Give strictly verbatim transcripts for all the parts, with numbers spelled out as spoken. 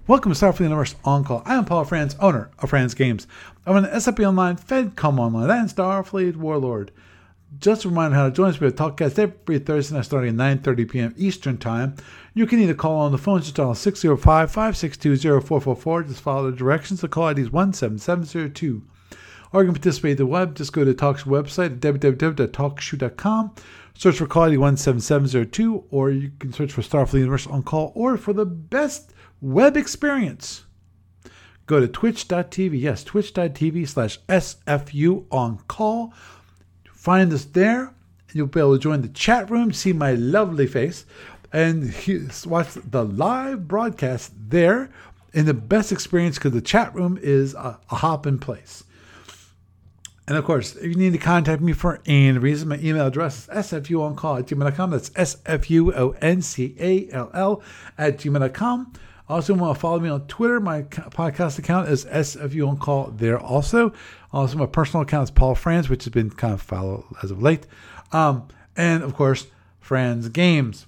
Welcome to Starfleet Universe On Call. I am Paul Franz, owner of Franz Games. I'm an S F P Online, FedCom Online, and Starfleet Warlord. Just a reminder how to join us. We have TalkCast every Thursday night starting at nine thirty p.m. Eastern Time. You can either call on the phone, just dial six oh five, five six two, oh four four four. Just follow the directions. The call I D is one seven seven zero two. Or you can participate in the web. Just go to TalkShoe website at w w w dot talk shoe dot com. Search for call I D one seven seven zero two, or you can search for Starfleet Universe On Call, or for the best web experience, go to twitch dot t v. Yes, twitch dot t v slash S F U On Call. Find us there. You'll be able to join the chat room, see my lovely face, and watch the live broadcast there in the best experience, because the chat room is a, a hop in place. And of course, if you need to contact me for any reason, my email address is s f u on call at gmail dot com. That's S F U O N C A L L at gmail dot com. Also, want to follow me on Twitter. My podcast account is S F U On Call there also. Also, my personal account is Paul Franz, which has been kind of followed as of late. Um, and, of course, Franz Games.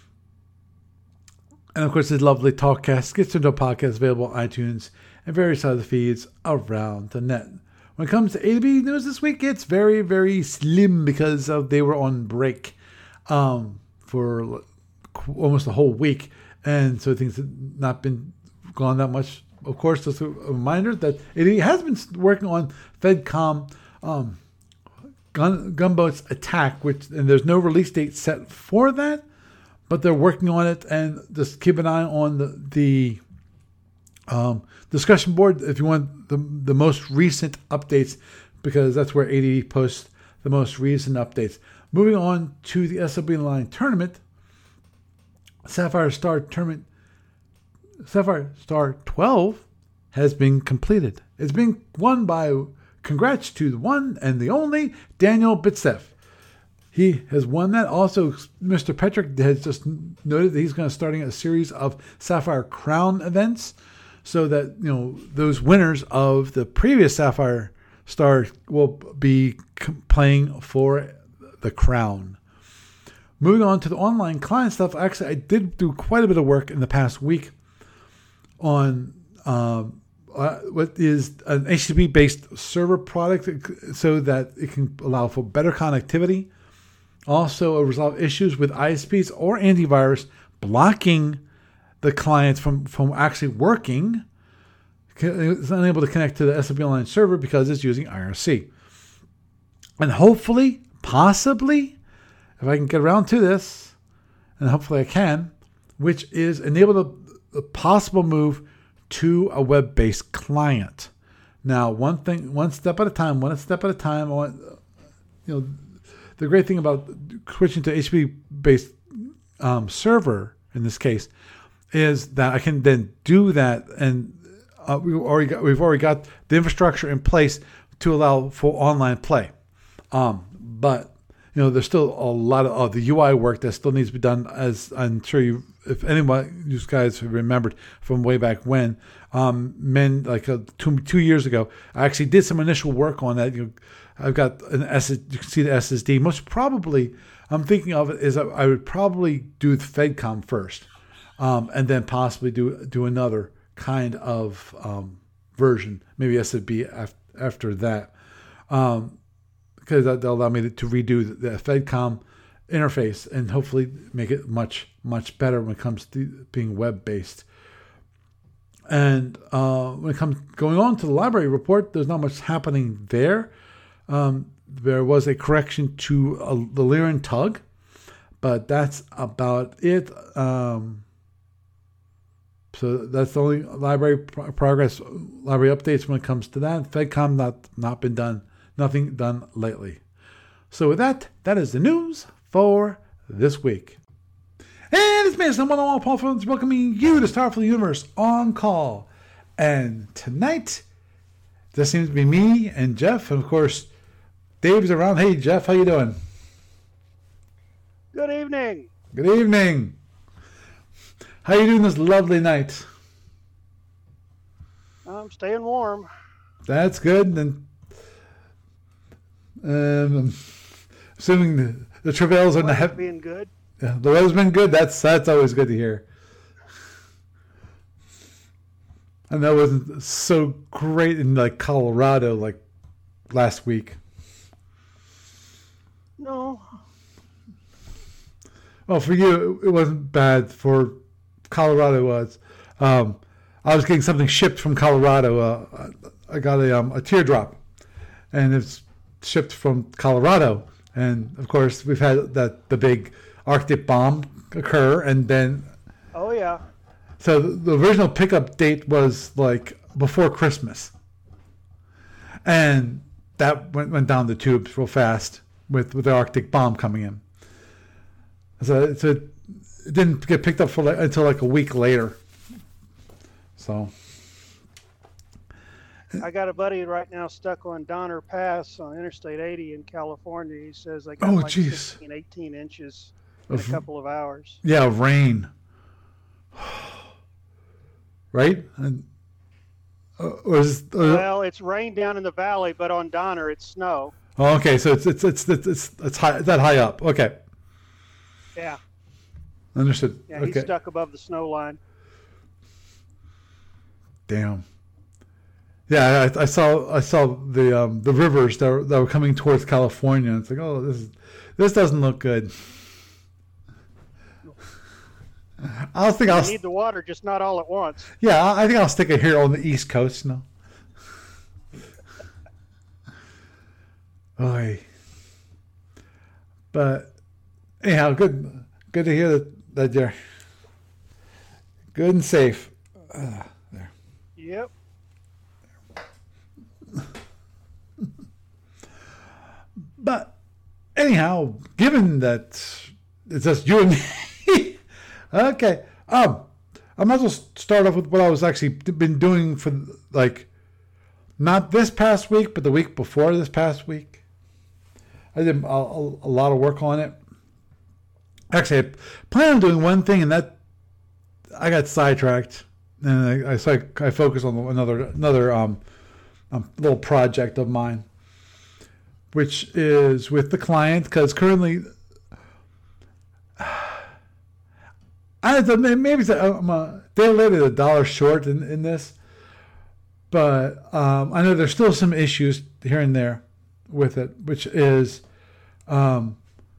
And, of course, this lovely TalkCast gets into a podcast available on iTunes and various other feeds around the net. When it comes to A to B news this week, it's very, very slim because of, they were on break um, for almost a whole week. And so things have not been gone that much. Of course, just a reminder that it has been working on FedCom um, gun, Gunboat's attack, which and there's no release date set for that, but they're working on it. And just keep an eye on the, the um, discussion board if you want the, the most recent updates, because that's where A D D posts the most recent updates. Moving on to the S L B Line tournament. Sapphire Star Tournament, Sapphire Star twelve has been completed. It's been won by, congrats to the one and the only Daniel Bitsev. He has won that. Also, Mister Petrick has just noted that he's going to starting a series of Sapphire Crown events, so that you know those winners of the previous Sapphire Star will be playing for the crown. Moving on to the online client stuff, actually, I did do quite a bit of work in the past week on uh, uh, what is an H T T P-based server product, so that it can allow for better connectivity. Also, resolve issues with I S Ps or antivirus blocking the client from, from actually working. It's unable to connect to the S F B Online server because it's using I R C. And hopefully, possibly, if I can get around to this, and hopefully I can, which is enable the, the possible move to a web-based client. Now, one thing, one step at a time, one step at a time. I want, you know, the great thing about switching to H T T P-based um, server in this case is that I can then do that, and uh, we already got, we've already got the infrastructure in place to allow for online play. Um, but You know, there's still a lot of, of the U I work that still needs to be done, as I'm sure you, if anyone, you guys have remembered from way back when, um, men, like uh, two, two years ago, I actually did some initial work on that. You know, I've got an S S D, you can see the S S D. Most probably, I'm thinking of it is I, I would probably do the FedCom first, um, and then possibly do do another kind of um, version, maybe S S D after, after that. Um, because that'll allow me to, to redo the, the FedCom interface and hopefully make it much, much better when it comes to being web-based. And uh, when it comes going on to the library report, there's not much happening there. Um, there was a correction to uh, the Lyran Tug, but that's about it. Um, so that's the only library pro- progress, library updates when it comes to that. FedCom not not been done. Nothing done lately. So with that, that is the news for this week. And it's me, someone on Paul Franz, welcoming you to Starfleet Universe On Call. And tonight, there seems to be me and Jeff, and of course, Dave's around. Hey, Jeff, how you doing? Good evening. Good evening. How you doing this lovely night? I'm staying warm. That's good. And Um, assuming the, the travails are not being good. Yeah, the weather's been good. That's that's always good to hear. And that wasn't so great in like Colorado like last week. No. Well, for you, it wasn't bad. For Colorado, it was. Um, I was getting something shipped from Colorado. Uh, I got a, um, a teardrop, and it's shipped from Colorado. And of course, we've had that the big Arctic bomb occur, and then. Oh yeah. So the original pickup date was like before Christmas, and that went went down the tubes real fast with with the Arctic bomb coming in. So, so it didn't get picked up for like, until like a week later. So I got a buddy right now stuck on Donner Pass on Interstate eighty in California. He says they got oh, like geez. sixteen, eighteen inches in a couple of hours. Yeah, rain. Right? And, uh, or is, uh, well, it's rain down in the valley, but on Donner it's snow. Oh, okay. So it's it's it's it's it's, it's high, it's that high up. Okay. Yeah. Understood. Yeah, he's okay. stuck above the snow line. Damn. Yeah, I, I saw I saw the um, the rivers that were, that were coming towards California. It's like, oh, this is, this doesn't look good. I was thinking You I'll need the water, just not all at once. Yeah, I think I'll stick it here on the East Coast. No. Oy. But anyhow, good good to hear that, that you're good and safe. Uh, there. Yep. But anyhow, given that it's just you and me, okay. Um, I might as well start off with what I was actually been doing for like not this past week, but the week before this past week. I did a, a, a lot of work on it. Actually, I planned on doing one thing, and that I got sidetracked, and I, I so I, I focused on another another um, um little project of mine, which is with the client, because currently, I maybe I'm a day later a dollar short in, in this, but um, I know there's still some issues here and there with it, which is um,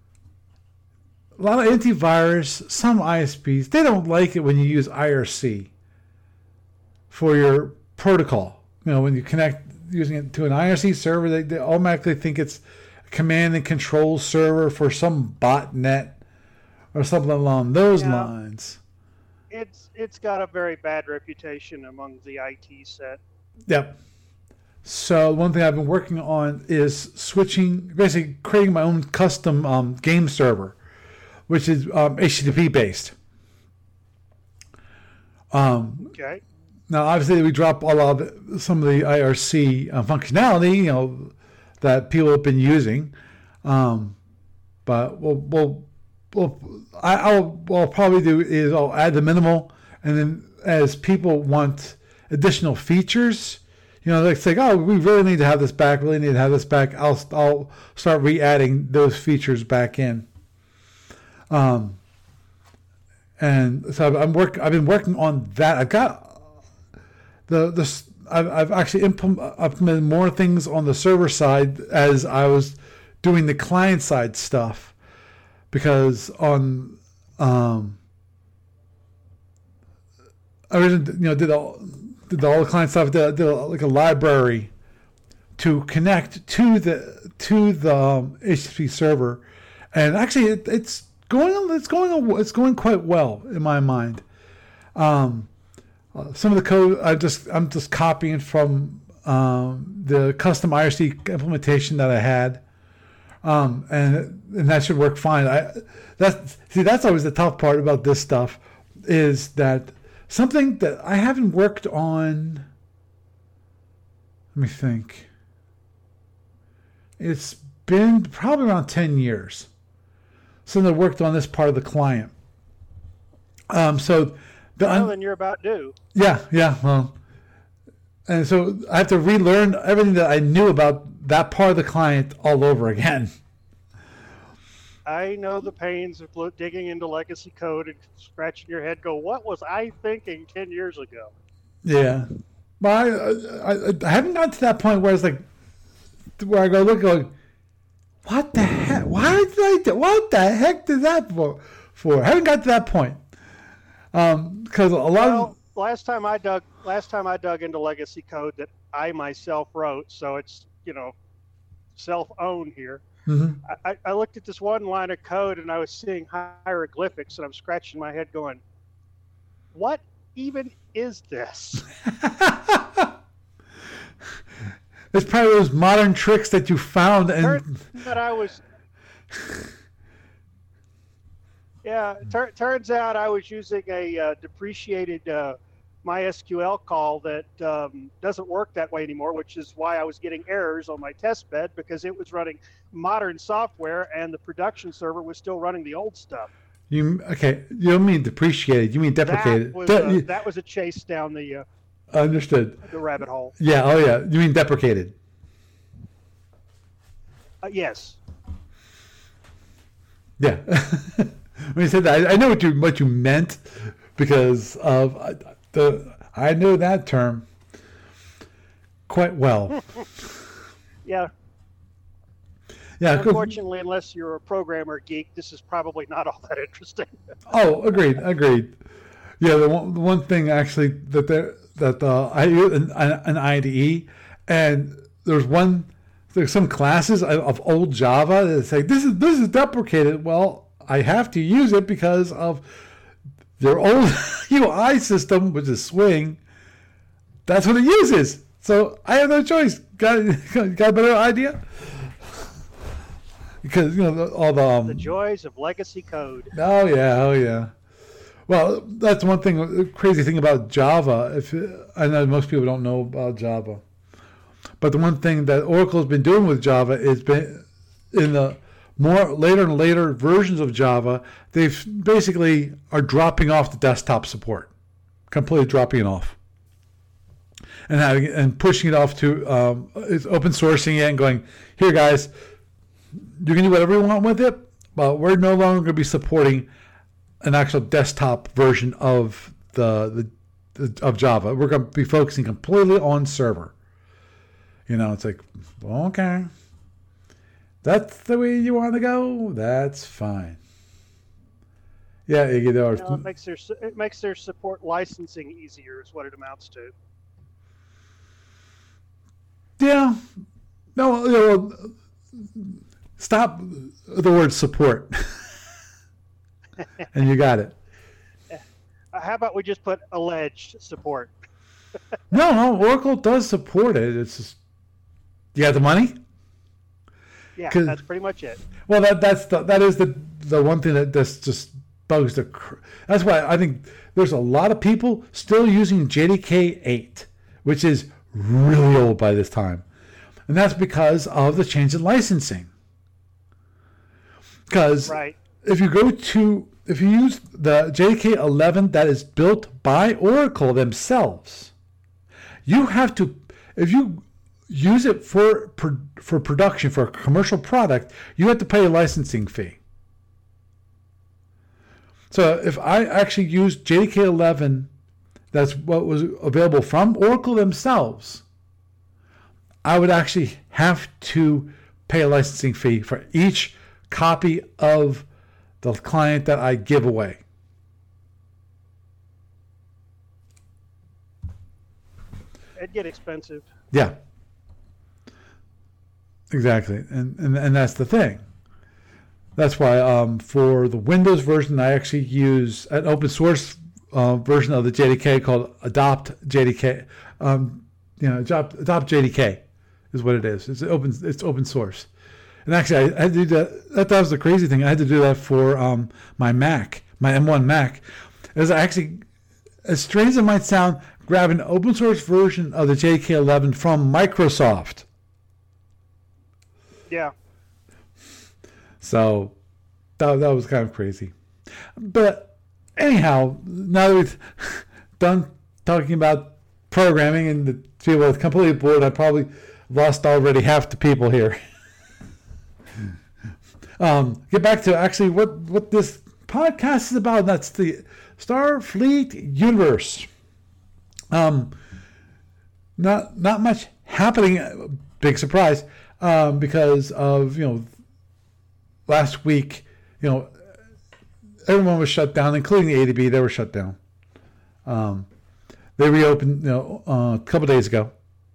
a lot of antivirus, some I S Ps, they don't like it when you use I R C for your protocol. You know, when you connect using it to an I R C server, they, they automatically think it's a command and control server for some botnet or something along those yeah. lines. It's it's got a very bad reputation among the I T set. Yep. So one thing I've been working on is switching, basically creating my own custom um, game server, which is um, H T T P based. Um, okay. Now, obviously, we drop all of the, some of the I R C uh, functionality, you know, that people have been using. Um, but we'll, we'll, we'll I, I'll, what I'll probably do is I'll add the minimal, and then as people want additional features, you know, they say, oh, we really need to have this back, really need to have this back. I'll I'll start re-adding those features back in. Um, and so I'm work. I've been working on that. I've got the the. I've I've actually implement, implemented more things on the server side as I was doing the client side stuff, because on um. I originally, you know, did all. Did all the client stuff, did, did like a library to connect to the to the um, H T T P server, and actually it, it's going it's going it's going quite well in my mind. Um, uh, some of the code I just I'm just copying from um, the custom I R C implementation that I had, um, and and that should work fine. I that's see that's always the tough part about this stuff, is that something that I haven't worked on, let me think. It's been probably around ten years since I worked on this part of the client. Um, so, the well, then you're about due. Yeah, yeah. Well, and so I have to relearn everything that I knew about that part of the client all over again. I know the pains of digging into legacy code and scratching your head. Go, what was I thinking ten years ago? Yeah, Well, I, I, I haven't gotten to that point where it's like, where I go look, going, what the heck? Why did I do? What the heck did that for? For I haven't got to that point. Um, because a lot well, of last time I dug, last time I dug into legacy code that I myself wrote, so it's you know, self-owned here. mm-hmm. I, I looked at this one line of code and I was seeing hieroglyphics, and I'm scratching my head, going, "What even is this?" It's probably those modern tricks that you found and Turns that I was. Yeah, tur- turns out I was using a uh, depreciated uh, MySQL call that um, doesn't work that way anymore, which is why I was getting errors on my test bed, because it was running modern software and the production server was still running the old stuff. You okay? You don't mean depreciated. You mean deprecated. That was, De- uh, you, that was a chase down the uh, understood. the rabbit hole. Yeah. Oh, yeah. You mean deprecated. Uh, yes. Yeah. When you said that, I, I know what you what you meant, because of uh, the I know that term quite well. Yeah. Yeah. Unfortunately, unless you're a programmer geek, this is probably not all that interesting. Oh, agreed, agreed. Yeah, the one, the one thing actually that there that uh, I use an, an I D E, and there's one there's some classes of, of old Java that say this is this is deprecated. Well, I have to use it because of their old U I system, which is Swing. That's what it uses. So I have no choice. Got got a better idea? Because you know all the um, The joys of legacy code. Oh yeah, oh yeah. Well, that's one thing. The crazy thing about Java. If I know most people don't know about Java, but the one thing that Oracle's been doing with Java is been in the more later and later versions of Java, they've basically are dropping off the desktop support, completely dropping it off, and having and pushing it off to um, it's open sourcing it and going, here guys, you can do whatever you want with it, but we're no longer going to be supporting an actual desktop version of the, the, the of Java. We're going to be focusing completely on server. You know, it's like, well, okay, that's the way you want to go. That's fine. Yeah, Iggy, there are, You know, it makes their it makes their support licensing easier, is what it amounts to. yeah, no, you know, stop the word support. And you got it. Uh, how about we just put alleged support? No, no, Oracle does support it. It's just, you got the money? Yeah, 'Cause- that's pretty much it. Well, that that's the, that is the the one thing that that's just bugs the. Cr- That's why I think there's a lot of people still using J D K eight, which is really old by this time, and that's because of the change in licensing. Because Right. if you go to if you use the J D K eleven that is built by Oracle themselves, you have to if you use it for for production for a commercial product, you have to pay a licensing fee. So if I actually use J D K eleven, that's what was available from Oracle themselves, I would actually have to pay a licensing fee for each copy of the client that I give away. It'd get expensive. Yeah. Exactly. And, and and that's the thing. That's why um, for the Windows version, I actually use an open source uh, version of the J D K called Adopt J D K. Um, you know, Adopt, Adopt J D K is what it is. It's open. It's open source. And actually, I had to do that. That, that was the crazy thing. I had to do that for um, my Mac, my M one Mac. It was actually, as strange as it might sound, grab an open source version of the J D K eleven from Microsoft. Yeah. So that, that was kind of crazy. But anyhow, now that we've done talking about programming and the people are completely bored, I probably lost already half the people here. um, get back to actually what, what this podcast is about. That's the Starfleet universe. Um, not not much happening. Big surprise, um, because of you know last week, you know everyone was shut down, including the A D B. They were shut down. Um, they reopened you know uh, a couple days ago.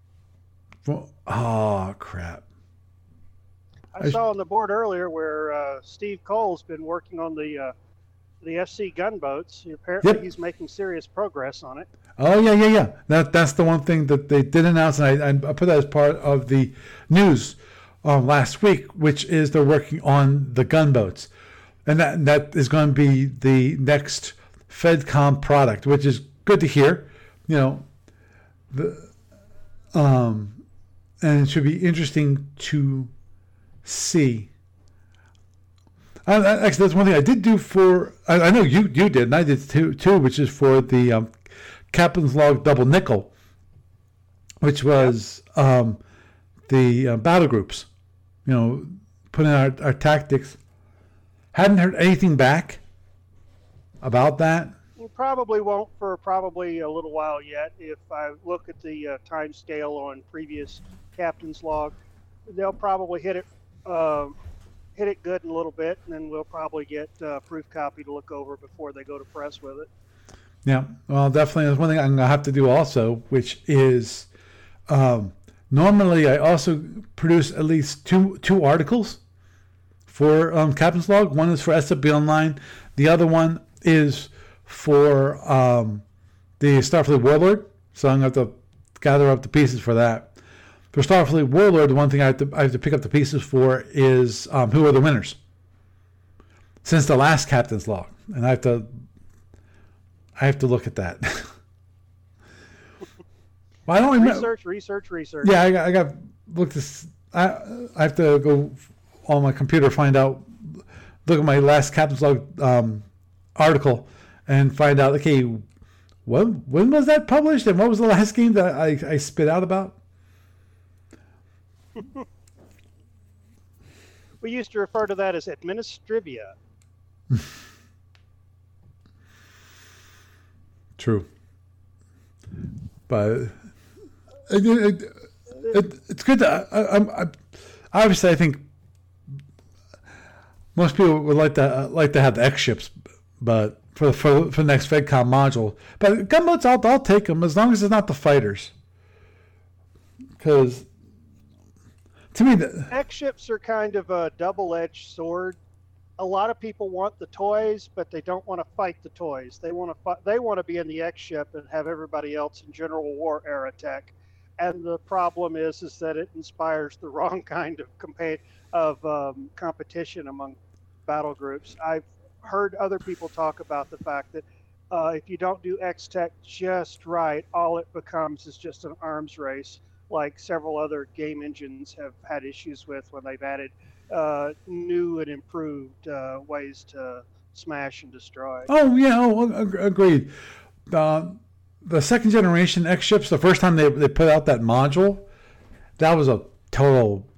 Oh crap! I saw on the board earlier where uh, Steve Cole's been working on the uh, the F C gunboats. Apparently, yep. He's making serious progress on it. Oh yeah, yeah, yeah. That that's the one thing that they did announce, and I, I put that as part of the news um, last week, which is they're working on the gunboats, and that that is going to be the next FedCom product, which is good to hear. You know, the um, and it should be interesting to see. I, I, actually, that's one thing I did do for. I, I know you you did, and I did too, too which is for the um, Captain's Log Double Nickel, which was um, the uh, battle groups. You know, putting our our tactics. Hadn't heard anything back about that. You probably won't for probably a little while yet. If I look at the uh, time scale on previous Captain's Log, they'll probably hit it. Uh, hit it good in a little bit, and then we'll probably get uh, proof copy to look over before they go to press with it. Yeah, well, definitely. There's one thing I'm going to have to do also, which is um, normally I also produce at least two two articles for um, Captain's Log. One is for S F B Online. The other one is for um, the Starfleet Warlord. So I'm going to have to gather up the pieces for that. For Starfleet Warlord, the one thing I have to I have to pick up the pieces for is um, who are the winners since the last Captain's Log, and I have to I have to look at that. Well, I don't remember. Research, research, research. Yeah, I got I got look this. I I have to go on my computer, find out, look at my last Captain's Log um, article, and find out. Okay, when when was that published, and what was the last game that I I spit out about? We used to refer to that as administrivia. True, but it, it, it, it's good to. I, I, I, obviously, I think most people would like to uh, like to have the X ships, but for the for, for the next FedCom module. But gunboats, I'll I'll take them as long as it's not the fighters, because. To me, the X ships are kind of a double-edged sword. A lot of people want the toys, but they don't want to fight the toys. They want to fight, they want to be in the X ship and have everybody else in General War era tech. And the problem is, is that it inspires the wrong kind of compa- of um, competition among battle groups. I've heard other people talk about the fact that uh, if you don't do X tech just right, all it becomes is just an arms race, like several other game engines have had issues with when they've added uh, new and improved uh, ways to smash and destroy. Oh, yeah, oh, agreed. Uh, the second generation X ships, the first time they, they put out that module, that was a total...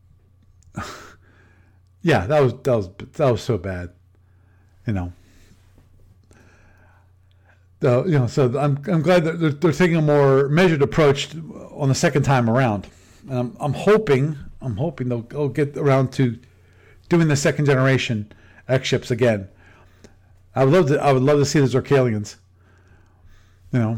yeah, that was, that was that was so bad, you know. Uh, you know, so I'm I'm glad that they're, they're taking a more measured approach on the second time around. And I'm I'm hoping I'm hoping they'll, they'll get around to doing the second generation X ships again. I would love to I would love to see the Zorkalians. You know,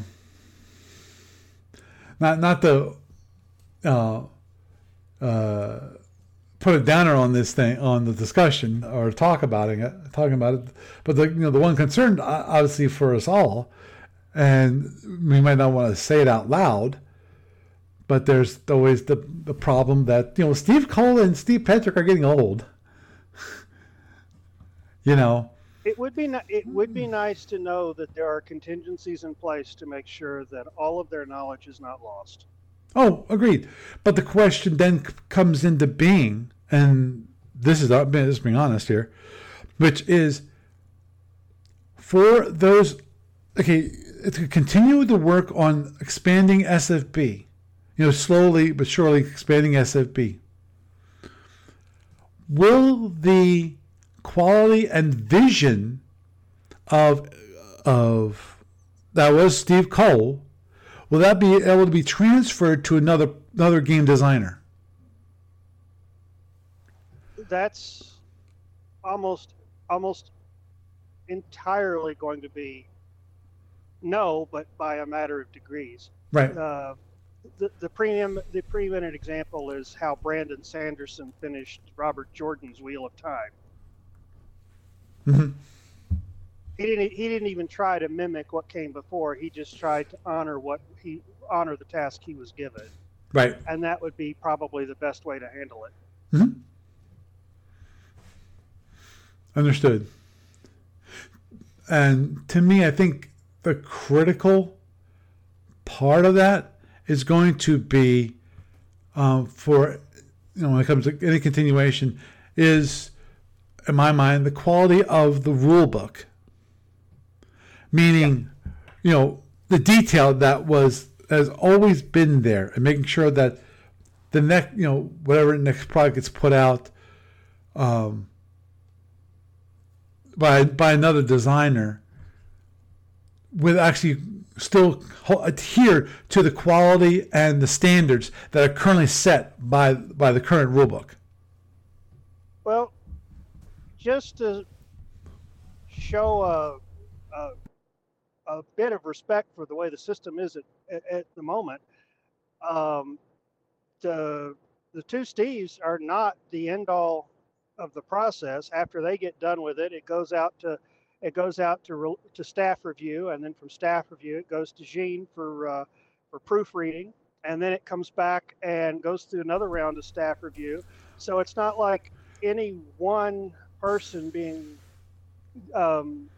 not not the uh, uh, put a downer on this thing on the discussion or talk about it talking about it, but the you know the one concern obviously for us all. And we might not want to say it out loud, but there's always the, the problem that, you know, Steve Cole and Steve Petrick are getting old. you know. It would be it would be nice to know that there are contingencies in place to make sure that all of their knowledge is not lost. Oh, agreed. But the question then c- comes into being, and this is just being honest here, which is for those, okay, to continue the work on expanding S F B, you know, slowly but surely expanding S F B. Will the quality and vision of of that was Steve Cole, will that be able to be transferred to another another game designer? That's almost almost entirely going to be no, but by a matter of degrees. Right. Uh, the the premium the preeminent example is how Brandon Sanderson finished Robert Jordan's Wheel of Time. Mm-hmm. He didn't he didn't even try to mimic what came before. He just tried to honor what he honor the task he was given. Right. And that would be probably the best way to handle it. Mm-hmm. Understood. And to me, I think the critical part of that is going to be um, for, you know, when it comes to any continuation, is, in my mind, the quality of the rule book. Meaning, yeah. you know, the detail that was has always been there, and making sure that the next, you know, whatever next product gets put out um, by by another designer, would actually still adhere to the quality and the standards that are currently set by by the current rulebook. Well, just to show a, a, a bit of respect for the way the system is at, at, at the moment, um, the the two Steves are not the end all of the process. After they get done with it, it goes out to It goes out to re, to staff review, and then from staff review, it goes to Gene for uh, for proofreading, and then it comes back and goes through another round of staff review. So it's not like any one person being um,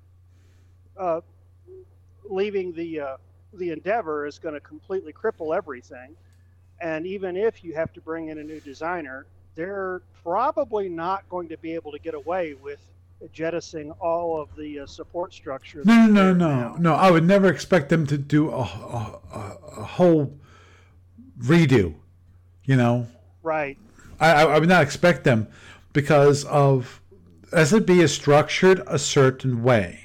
uh, leaving the uh, the endeavor is going to completely cripple everything. And even if you have to bring in a new designer, they're probably not going to be able to get away with jettisoning all of the uh, support structure. No, no, no, no, no. I would never expect them to do a, a, a whole redo, you know? Right. I, I would not expect them, because of S and B is structured a certain way.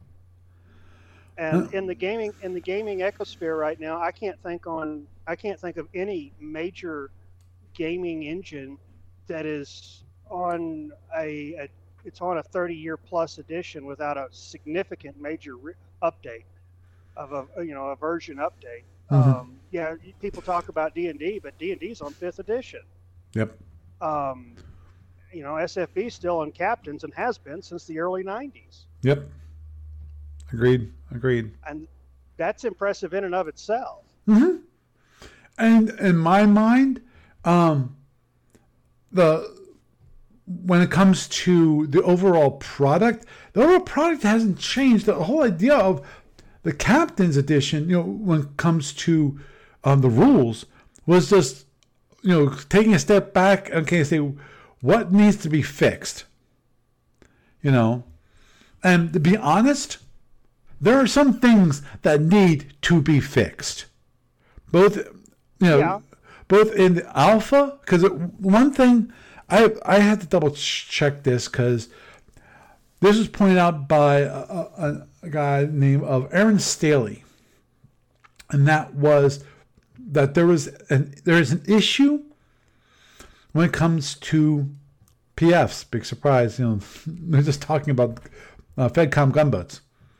And huh. in the gaming in the gaming ecosphere right now, I can't think on I can't think of any major gaming engine that is on a, a it's on a thirty year plus edition without a significant major re- update of a you know a version update. Mm-hmm. Um, yeah, people talk about D and D, but D and D's on fifth edition. Yep. Um, you know, S F B's still on Captains and has been since the early nineties. Yep. Agreed. Agreed. And that's impressive in and of itself. Mm-hmm. And in my mind, um, the when it comes to the overall product, the overall product hasn't changed. The whole idea of the Captain's Edition, you know, when it comes to um, the rules, was just, you know, taking a step back. Okay, say what needs to be fixed, you know, and to be honest, there are some things that need to be fixed, both, you know, yeah. both in the alpha, because one thing. I I had to double check this, because this was pointed out by a, a, a guy named of Aaron Staley, and that was that there was an there is an issue when it comes to P Fs. Big surprise, you know, they're just talking about uh, FedCom gunboats.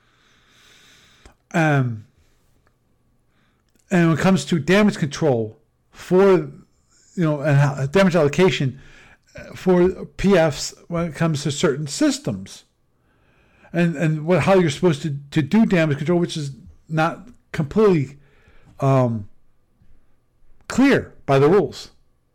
Um, and when it comes to damage control for, you know, and damage allocation for P Fs when it comes to certain systems, and and what how you're supposed to, to do damage control, which is not completely um, clear by the rules.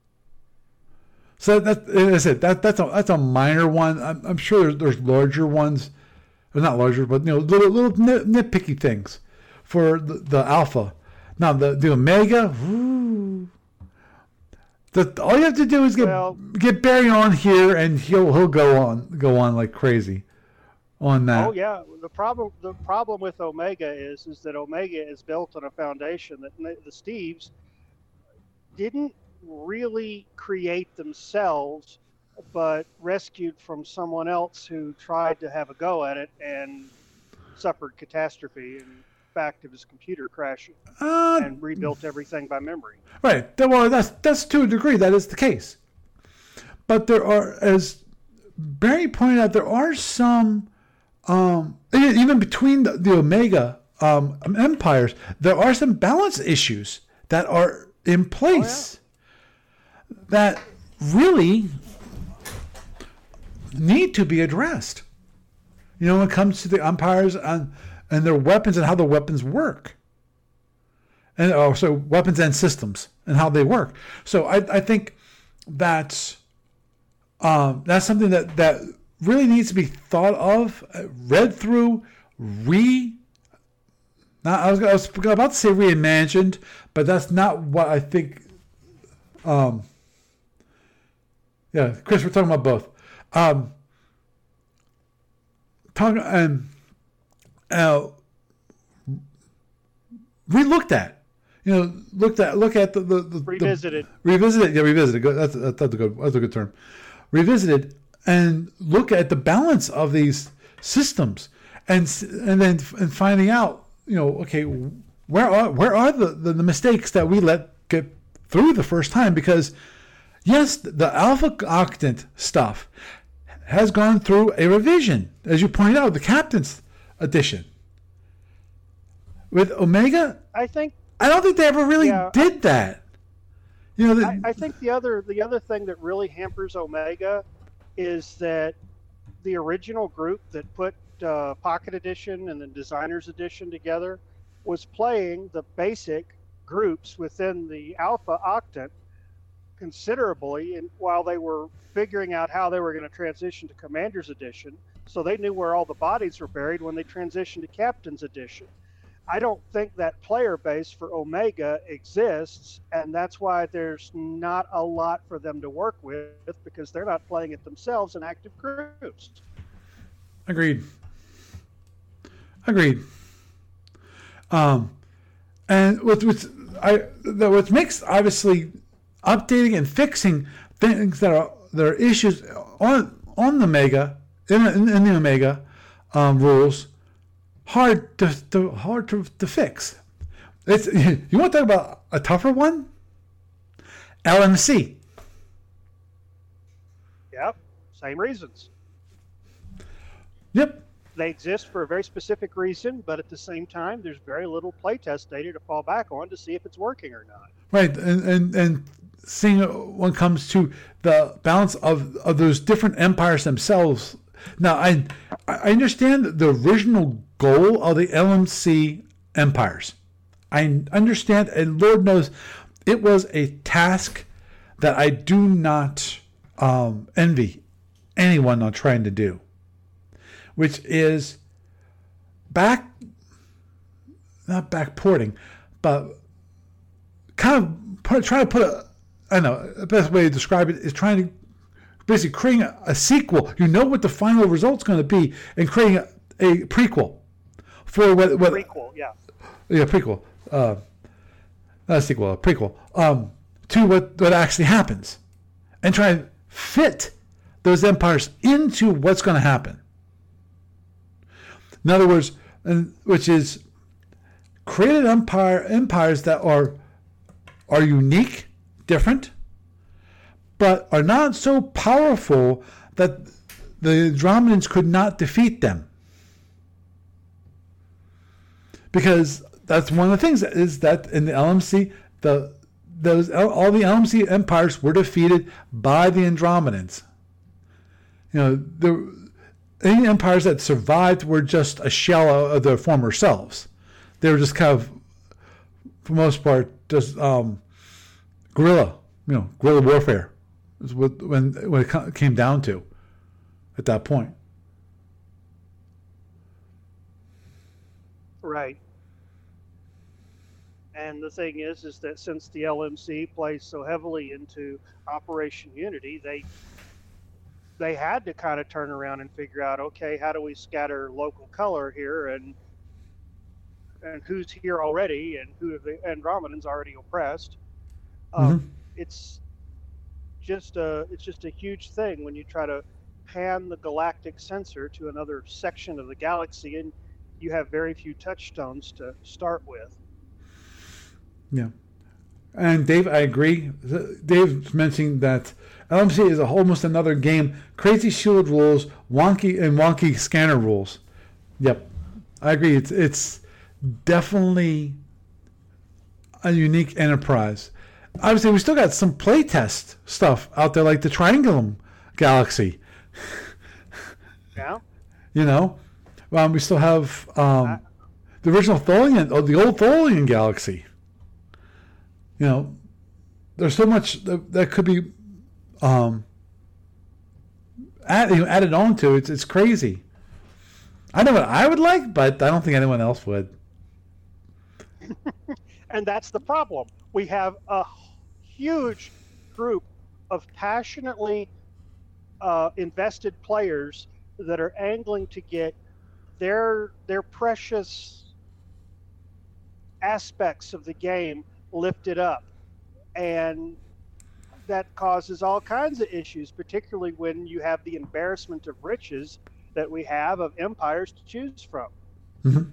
So that, as I said, that that's a that's a minor one. I'm, I'm sure there's, there's larger ones, or not larger, but you know, little little nit, nitpicky things for the, the alpha. Now the the omega. Ooh, The, all you have to do is get well, get Barry on here, and he'll he'll go on go on like crazy on that. Oh yeah, the problem the problem with Omega is is that Omega is built on a foundation that the Steves didn't really create themselves, but rescued from someone else who tried to have a go at it and suffered catastrophe. And back to his computer crashing Uh, and rebuilt everything by memory. right. Well, that's that's to a degree that is the case. But there are, as Barry pointed out, there are some, um, even between the, the Omega um, empires, there are some balance issues that are in place oh, yeah. that really need to be addressed. You know, when it comes to the empires and, and their weapons and how the weapons work. And also weapons and systems and how they work. So I, I think that's um, that's something that, that really needs to be thought of, read through, re. Not, I was, I was about to say reimagined, but that's not what I think. Um, yeah, Chris, we're talking about both. Um, talking and uh, re-looked at. You know, looked at look at the the, the revisited, the, revisited, yeah, revisited. That's that's a good that's a good term. Revisited and look at the balance of these systems, and and then and finding out, you know, okay, where are where are the, the, the mistakes that we let get through the first time? Because yes, the Alpha Octant stuff has gone through a revision, as you pointed out, the Captain's edition. With Omega, I think. I don't think they ever really yeah. did that. You know, the, I, I think the other the other thing that really hampers Omega is that the original group that put uh, Pocket Edition and the Designers Edition together was playing the basic groups within the Alpha Octant considerably, and while they were figuring out how they were going to transition to Commander's Edition, so they knew where all the bodies were buried when they transitioned to Captain's Edition. I don't think that player base for Omega exists, and that's why there's not a lot for them to work with, because they're not playing it themselves in active groups. Agreed. Agreed. Um, and what what I what makes obviously updating and fixing things that are that are issues on on the Omega in, in, in the Omega um, rules. Hard to, to hard to, to fix. It's you want to talk about a tougher one? L M C. Yep, same reasons. Yep. They exist for a very specific reason, but at the same time, there's very little playtest data to fall back on to see if it's working or not. Right, and and, and seeing when it comes to the balance of, of those different empires themselves. Now, I I understand the original goal of the L M C empires. I understand, and Lord knows, it was a task that I do not um, envy anyone on trying to do, which is back, not backporting, but kind of put, trying to put a, I don't know, the best way to describe it is trying to basically creating a, a sequel. You know what the final result's going to be, and creating a, a prequel for what, what prequel, yeah, yeah, prequel, uh, not a sequel, a prequel, um, to what what actually happens, and try and fit those empires into what's going to happen. In other words, and which is created empire empires that are are unique, different, but are not so powerful that the Andromedans could not defeat them. Because that's one of the things is that in the L M C, the those all the L M C empires were defeated by the Andromedans. You know, the any empires that survived were just a shell of their former selves. They were just kind of, for the most part, just um, guerrilla, you know, guerrilla warfare is what when when it came down to at that point. Right. And the thing is, is that since the L M C plays so heavily into Operation Unity, they they had to kind of turn around and figure out, okay, how do we scatter local color here, and and who's here already, and who have the Andromedans already oppressed. Um, mm-hmm. It's just a it's just a huge thing when you try to pan the galactic sensor to another section of the galaxy, and you have very few touchstones to start with. Yeah. And Dave, I agree. Dave's mentioning that L M C is a, almost another game. Crazy shield rules, wonky and wonky scanner rules. Yep, I agree. It's it's definitely a unique enterprise. Obviously, we still got some playtest stuff out there, like the Triangulum Galaxy. Yeah. You know, um, we still have um, the original Tholian, or the old Tholian Galaxy. You know, there's so much that, that could be um, add, you know, added on to it. It's, it's crazy. I know what I would like, but I don't think anyone else would. And that's the problem. We have a huge group of passionately uh, invested players that are angling to get their their precious aspects of the game lifted up, and that causes all kinds of issues, particularly when you have the embarrassment of riches that we have of empires to choose from. Mm-hmm.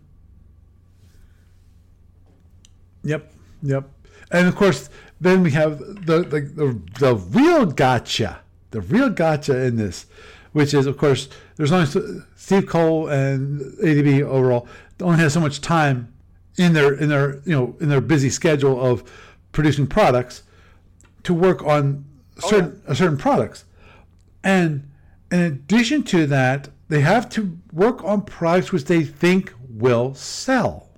Yep, yep. And of course, then we have the, the the the real gotcha, the real gotcha in this, which is, of course, there's only Steve Cole and A D B overall only have so much time in their in their you know in their busy schedule of producing products to work on certain oh, yeah. certain products, and in addition to that, they have to work on products which they think will sell.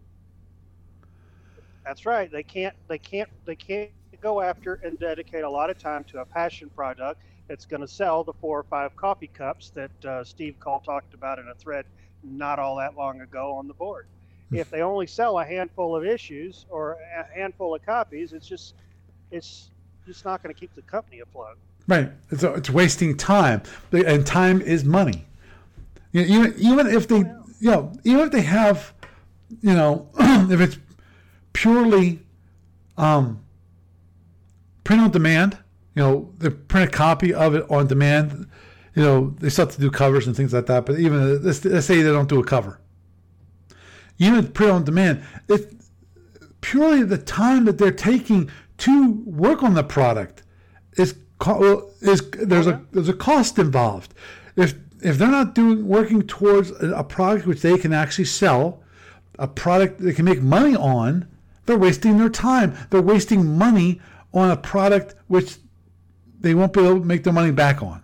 That's right. They can't. They can't. They can't go after and dedicate a lot of time to a passion product that's going to sell the four or five coffee cups that uh, Steve Cole talked about in a thread not all that long ago on the board. If they only sell a handful of issues or a handful of copies, it's just it's just not going to keep the company afloat. Right. It's it's wasting time, and time is money. You know, even even if they, oh, yeah. you know, even if they have, you know, if it's purely um, print on demand, you know, they print a copy of it on demand. You know, they still have to do covers and things like that. But even let's, let's say they don't do a cover. Even print on demand, it's purely the time that they're taking to work on the product is is there's a there's a cost involved. If if they're not doing working towards a product which they can actually sell, a product they can make money on, they're wasting their time. They're wasting money on a product which they won't be able to make their money back on.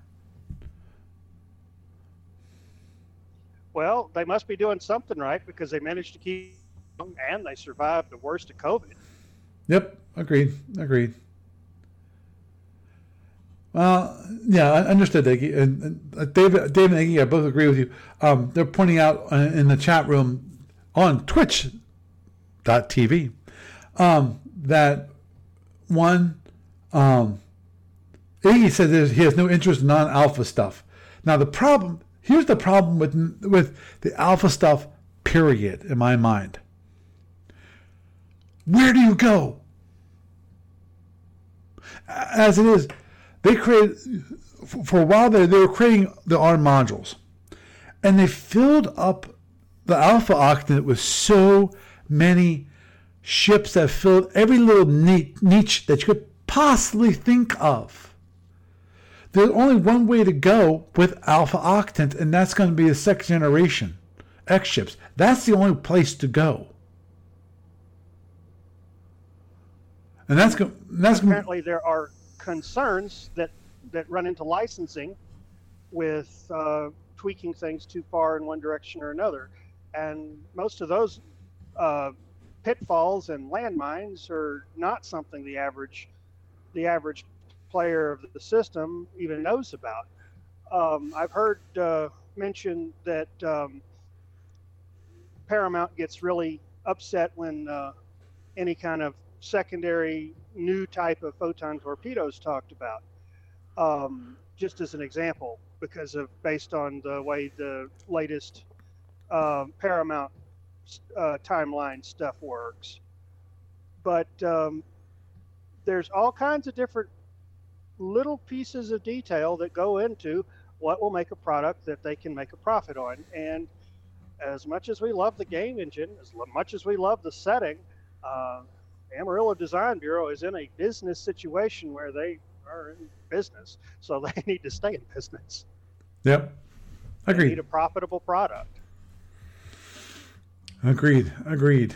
Well, they must be doing something right because they managed to keep and they survived the worst of COVID. Yep, agreed, agreed. Well, yeah, I understood, Iggy. And, and uh, David, David and Iggy, I both agree with you. Um, they're pointing out uh, in the chat room on twitch dot t v um, that one, um, Iggy said that he has no interest in non-alpha stuff. Now, the problem, here's the problem with with the alpha stuff, period, in my mind. Where do you go? As it is, they created, for a while there, they were creating the ARM modules. And they filled up the Alpha Octant with so many ships that filled every little niche that you could possibly think of. There's only one way to go with Alpha Octant, and that's going to be the second generation X ships. That's the only place to go. And that's go, that's apparently go, there are concerns that that run into licensing with uh, tweaking things too far in one direction or another, and most of those uh, pitfalls and landmines are not something the average the average player of the system even knows about. Um, I've heard uh, mentioned that um, Paramount gets really upset when uh, any kind of secondary new type of photon torpedoes talked about, um, just as an example, because of based on the way the latest uh, Paramount uh, timeline stuff works. But um, there's all kinds of different little pieces of detail that go into what will make a product that they can make a profit on. And as much as we love the game engine, as much as we love the setting, uh, Amarillo Design Bureau is in a business situation where they are in business, so they need to stay in business. Yep, agreed. They need a profitable product. Agreed. Agreed.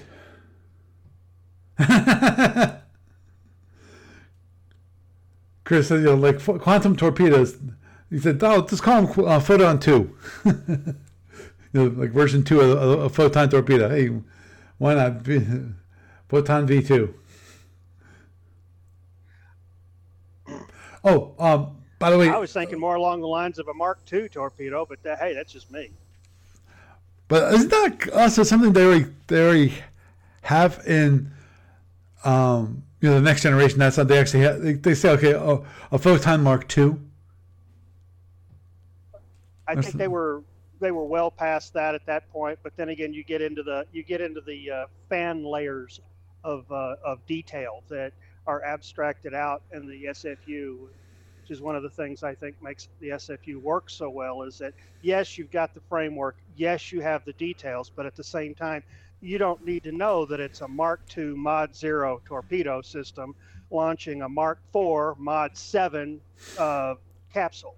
Chris said, you know, like quantum torpedoes. He said, "Oh, just call them uh, Photon two." You know, like version two of a, a Photon torpedo. Hey, why not v, Photon V two? Oh, um, by the way, I was thinking more along the lines of a Mark two torpedo, but that, hey, that's just me. But isn't that also something they already they already have in um, you know, the next generation? That's not they actually have. They, they say, okay, oh, a Photon Mark two. I think they were they were well past that at that point. But then again, you get into the you get into the uh, fan layers of uh, of detail that are abstracted out in the S F U. Which is one of the things I think makes the S F U work so well, is that, yes, you've got the framework, yes, you have the details, but at the same time, you don't need to know that it's a Mark two Mod zero torpedo system launching a Mark four Mod seven uh, capsule.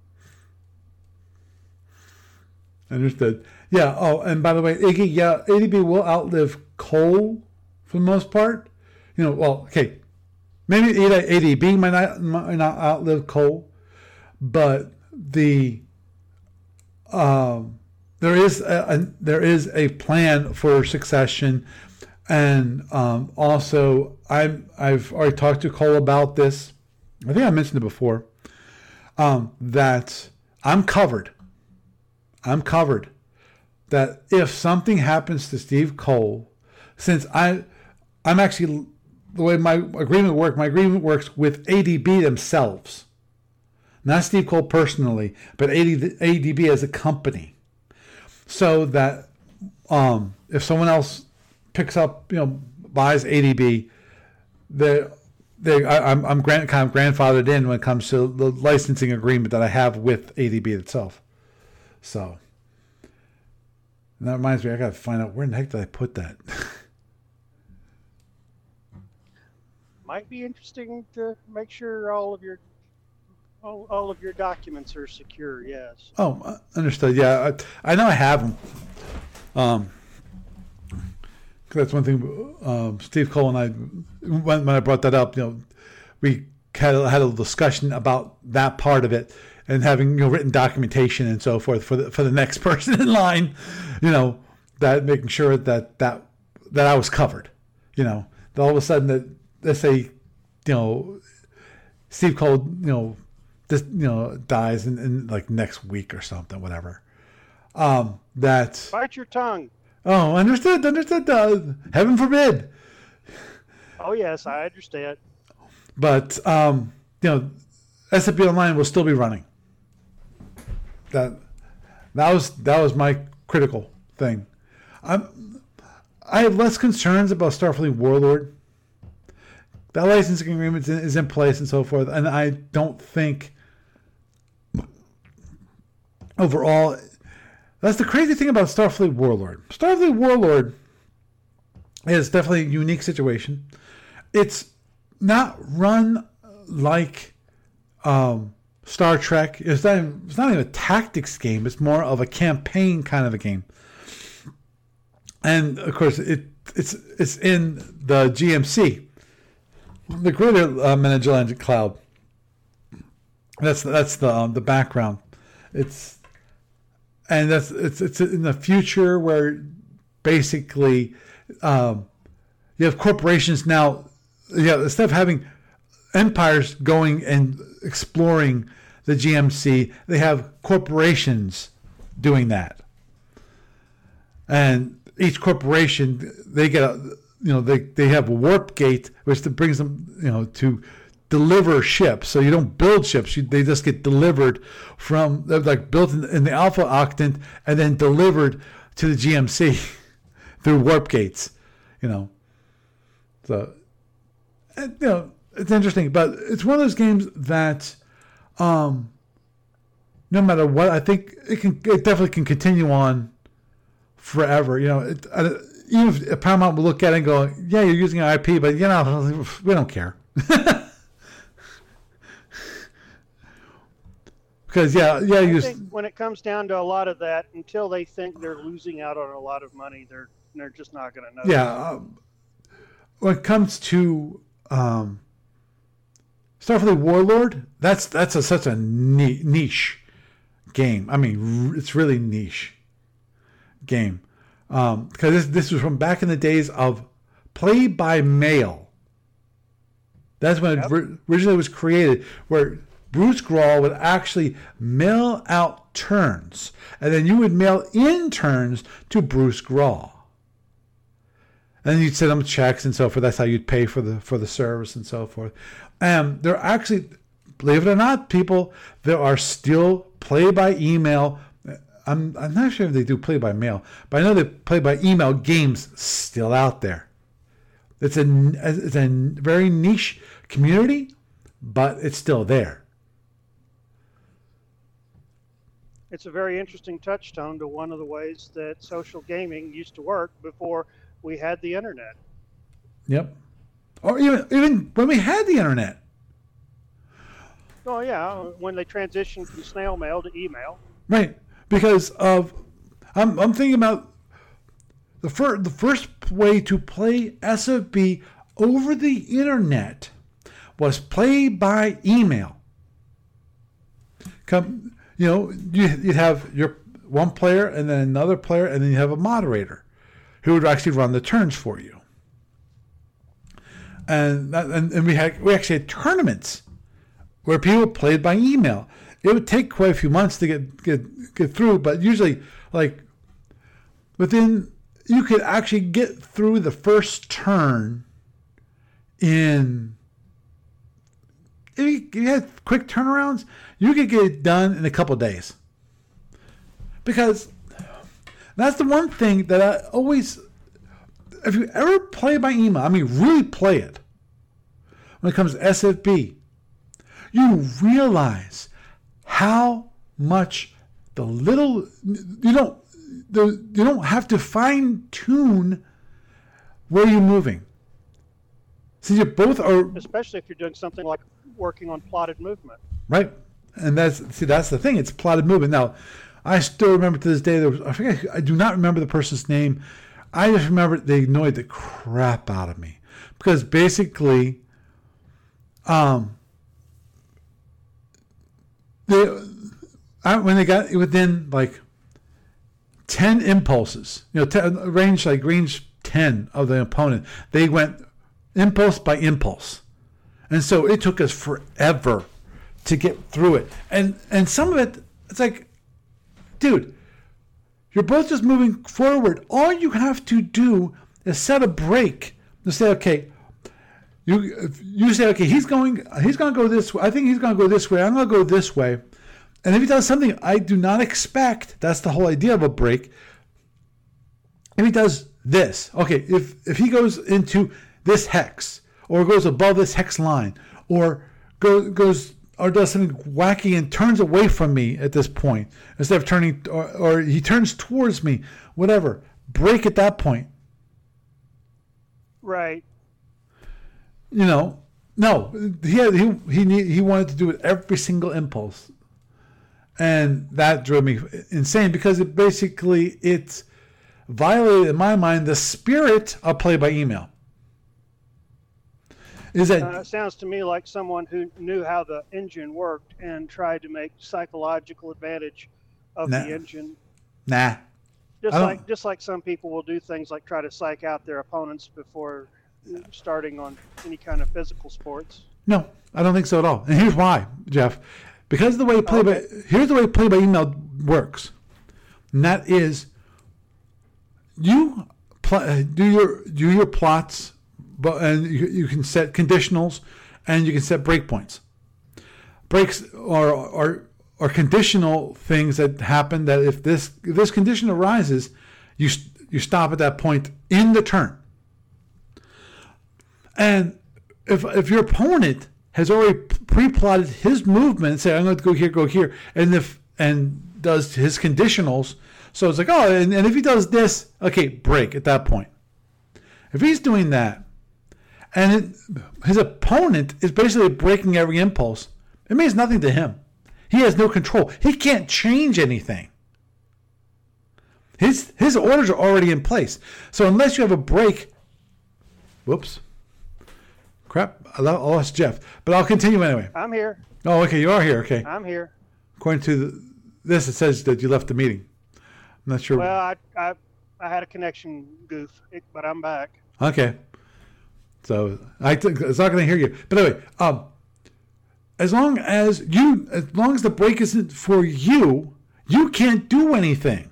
Understood. Yeah. Oh, and by the way, Iggy, yeah, A D B will outlive coal for the most part. You know, well, okay. Maybe A D B might not, might not outlive coal, but the um, there is a, a there is a plan for succession, and um, also I I've already talked to Cole about this. I think I mentioned it before. Um, that I'm covered. I'm covered. That if something happens to Steve Cole, since I I'm actually. The way my agreement works, my agreement works with A D B themselves. Not Steve Cole personally, but A D B as a company. So that um, if someone else picks up, you know, buys A D B, they, they, I, I'm, I'm grand, kind of grandfathered in when it comes to the licensing agreement that I have with A D B itself. So, and that reminds me, I got to find out where in the heck did I put that? Might be interesting to make sure all of your all, all of your documents are secure. Yes. Oh, understood. Yeah, I, I know I have them. Um, that's one thing. Um, Steve Cole and I, when, when I brought that up, you know, we had a, had a discussion about that part of it and having, you know, written documentation and so forth for the for the next person in line. You know, that making sure that that that I was covered. You know, that all of a sudden that. Let's say, you know, Steve Cole, you know, this, you know, dies in, in like next week or something, whatever. Um, that. Bite your tongue. Oh, understood, understood. Uh, heaven forbid. Oh yes, I understand. But um, you know, S F B Online will still be running. That that was that was my critical thing. I'm I have less concerns about Starfleet Warlord. That licensing agreement is in place and so forth, and I don't think overall. That's the crazy thing about Starfleet Warlord. Starfleet Warlord is definitely a unique situation. It's not run like um, Star Trek. It's not, it's not even a tactics game. It's more of a campaign kind of a game. And of course, it it's it's in the G M C. The Greater uh, Magellan Cloud. That's that's the um, the background. It's and that's it's it's in the future where basically um, you have corporations now. Yeah, instead of having empires going and exploring the G M C, they have corporations doing that, and each corporation they get a. You know, they, they have a warp gate, which brings them, you know, to deliver ships. So you don't build ships; you, they just get delivered from, they're like built in, in the Alpha Octant and then delivered to the G M C through warp gates. You know, so and, you know it's interesting, but it's one of those games that, um, no matter what, I think it can, it definitely can continue on forever. You know, it, uh, even if Paramount will look at it and go, yeah, you're using I P, but, you know, we don't care. Because, yeah, yeah, you I think when it comes down to a lot of that, until they think they're losing out on a lot of money, they're they're just not going to know. Yeah. Um, when it comes to um, Starfleet Warlord, that's that's a, such a niche game. I mean, it's really niche game. Um, because this, this was from back in the days of play by mail. That's when yep. it originally was created, where Bruce Grawl would actually mail out turns, and then you would mail in turns to Bruce Grawl. And then you'd send them checks and so forth. That's how you'd pay for the for the service and so forth. And um, there are actually, believe it or not, people, there are still play by email. I'm I'm not sure if they do play by mail, but I know that play by email games still out there. It's a it's a very niche community, but it's still there. It's a very interesting touchstone to one of the ways that social gaming used to work before we had the internet. Yep. Or even even when we had the internet. Oh yeah, when they transitioned from snail mail to email. Right. Because of, I'm I'm thinking about the first the first way to play S F B over the internet was play by email. Come, you know, you you'd have your one player and then another player, and then you have a moderator who would actually run the turns for you. And that, and, and we had we actually had tournaments where people played by email. It would take quite a few months to get, get get through, but usually, like, within, you could actually get through the first turn in, if you, if you had quick turnarounds, you could get it done in a couple of days. Because that's the one thing that I always, if you ever play by email, I mean, really play it, when it comes to S F B, you realize how much the little, you don't the, you don't have to fine tune where you're moving. So you both are, especially if you're doing something like working on plotted movement. Right, and that's see that's the thing. It's plotted movement. Now, I still remember to this day. There was I forget. I do not remember the person's name. I just remember they annoyed the crap out of me because basically, um. They, I, when they got within like ten impulses, you know, ten, range like range ten of the opponent, they went impulse by impulse, and so it took us forever to get through it. And and some of it, it's like, dude, you're both just moving forward. All you have to do is set a break to say, okay. You you say, okay, he's going he's going to go this way. I think he's going to go this way. I'm going to go this way. And if he does something I do not expect, that's the whole idea of a break. If he does this, okay, if if he goes into this hex or goes above this hex line or goes goes or does something wacky and turns away from me at this point instead of turning, or, or he turns towards me, whatever, break at that point. Right. You know, no, he had, he he he wanted to do it every single impulse, and that drove me insane because it basically it violated in my mind the spirit of play by email. Is that uh, it sounds to me like someone who knew how the engine worked and tried to make psychological advantage of nah, the engine. Nah, just like just like some people will do things like try to psych out their opponents before starting on any kind of physical sports. No, I don't think so at all. And here's why, Jeff. Because the way play okay. by here's the way play by email works. And that is you pl- do your do your plots, but and you, you can set conditionals and you can set breakpoints. Breaks are are are conditional things that happen that if this if this condition arises, you you stop at that point in the turn. And if if your opponent has already pre-plotted his movement and say, I'm going to go here, go here, and if and does his conditionals So it's like, oh, and, and if he does this, okay, break at that point. If he's doing that, and it, his opponent is basically breaking every impulse, it means nothing to him. He has no control. He can't change anything. His his orders are already in place. So unless you have a break, whoops, crap, I lost Jeff. But I'll continue anyway. I'm here. Oh, okay, you are here. Okay. I'm here. According to the, this, it says that you left the meeting. I'm not sure. Well, I I, I had a connection goof, but I'm back. Okay. So I think it's not going to hear you. But anyway, um, as long as you, as long as the break isn't for you, you can't do anything.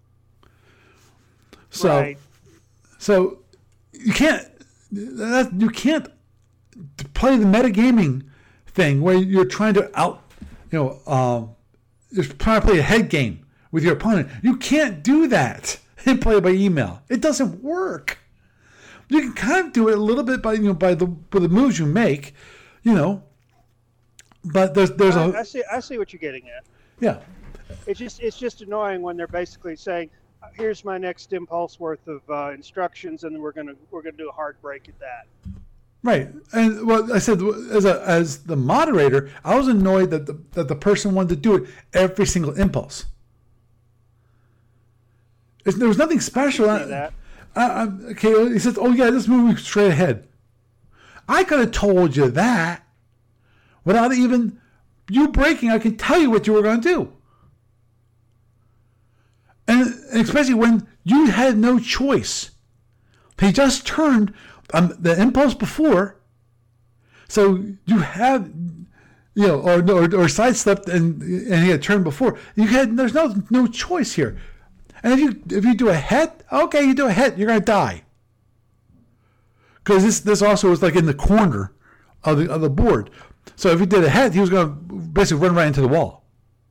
So, right. so you can't, that, you can't play the metagaming thing where you're trying to out, you know, um, you're trying to play a head game with your opponent. You can't do that and play by email. It doesn't work. You can kind of do it a little bit by, you know, by the by the moves you make, you know. But there's there's I, a I see I see what you're getting at. Yeah. It's just it's just annoying when they're basically saying, here's my next impulse worth of uh, instructions, and we're gonna we're gonna do a hard break at that. Right, and what I said as a as the moderator, I was annoyed that the that the person wanted to do it every single impulse. It's, there was nothing special. I, that. I, I, okay, he says, "Oh yeah, this moving straight ahead." I could have told you that without even you breaking. I can tell you what you were going to do. And especially when you had no choice. He just turned um, the impulse before. So you have, you know, or or, or sidestepped and and he had turned before. You had there's no no choice here. And if you if you do a head, okay, you do a head, you're gonna die. Because this this also was like in the corner of the of the board. So if he did a head, he was gonna basically run right into the wall.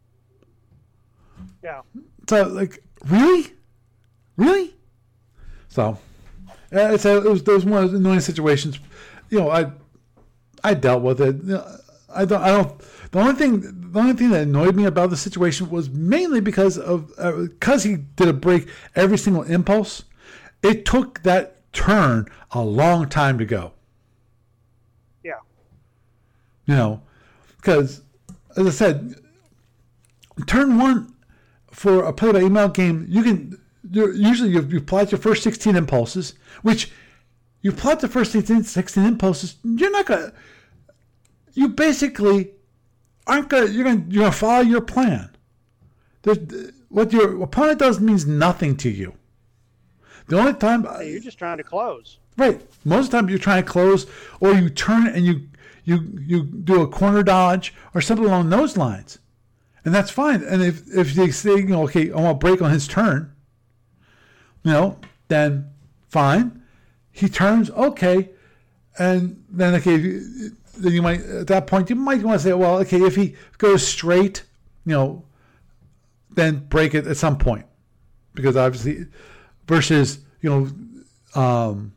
Yeah. So, like, really? Really? So, uh, it's a, it was those one of those annoying situations. You know, I I dealt with it. You know, I don't. I don't. The only thing, the only thing that annoyed me about the situation was mainly because of uh, because he did a break every single impulse. It took that turn a long time to go. Yeah. You know, because as I said, turn one. For a play by email game, you can you're, usually you've, you plot your first sixteen impulses, which you plot the first sixteen, sixteen impulses. You're not gonna. You basically aren't gonna. You're gonna. You're gonna follow your plan. There's, what your opponent does means nothing to you. The only time hey, you're just trying to close. Right. Most of the time you're trying to close, or you turn and you you you do a corner dodge or something along those lines. And that's fine. And if, if they say, you know, okay, I want to break on his turn, you know, then fine. He turns, okay. And then, okay, then you might, at that point, you might want to say, well, okay, if he goes straight, you know, then break it at some point. Because obviously, versus, you know, um,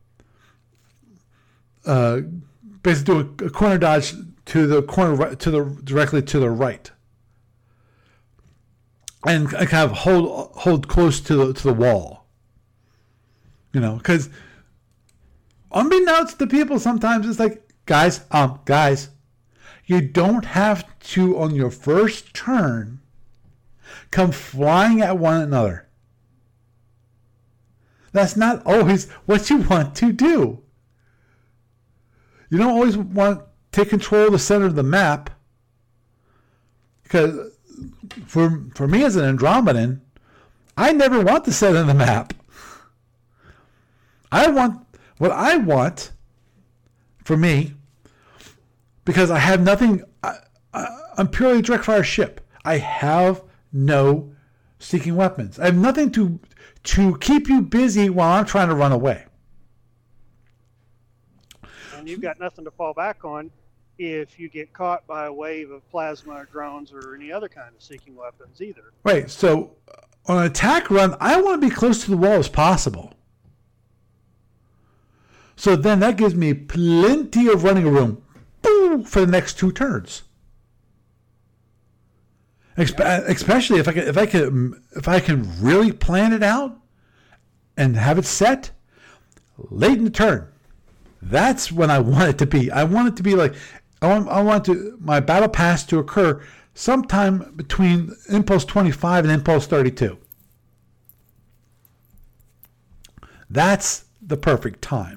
uh, basically do a corner dodge to the corner, to the directly to the right. And kind of hold hold close to the to the wall, you know, because unbeknownst to people, sometimes it's like, guys, um, guys, you don't have to on your first turn come flying at one another. That's not always what you want to do. You don't always want to take control of the center of the map, because. For for me as an Andromedan, I never want the center of the map. I want what I want for me, because I have nothing. I, I, I'm purely a direct fire ship. I have no seeking weapons. I have nothing to to keep you busy while I'm trying to run away. And you've got nothing to fall back on if you get caught by a wave of plasma drones or any other kind of seeking weapons either. Right. So on an attack run, I want to be close to the wall as possible. So then that gives me plenty of running room boom, for the next two turns. Expe- especially if I can, if I can, if I can really plan it out and have it set late in the turn. That's when I want it to be. I want it to be like I want. I want to my battle pass to occur sometime between impulse twenty-five and impulse thirty-two. That's the perfect time.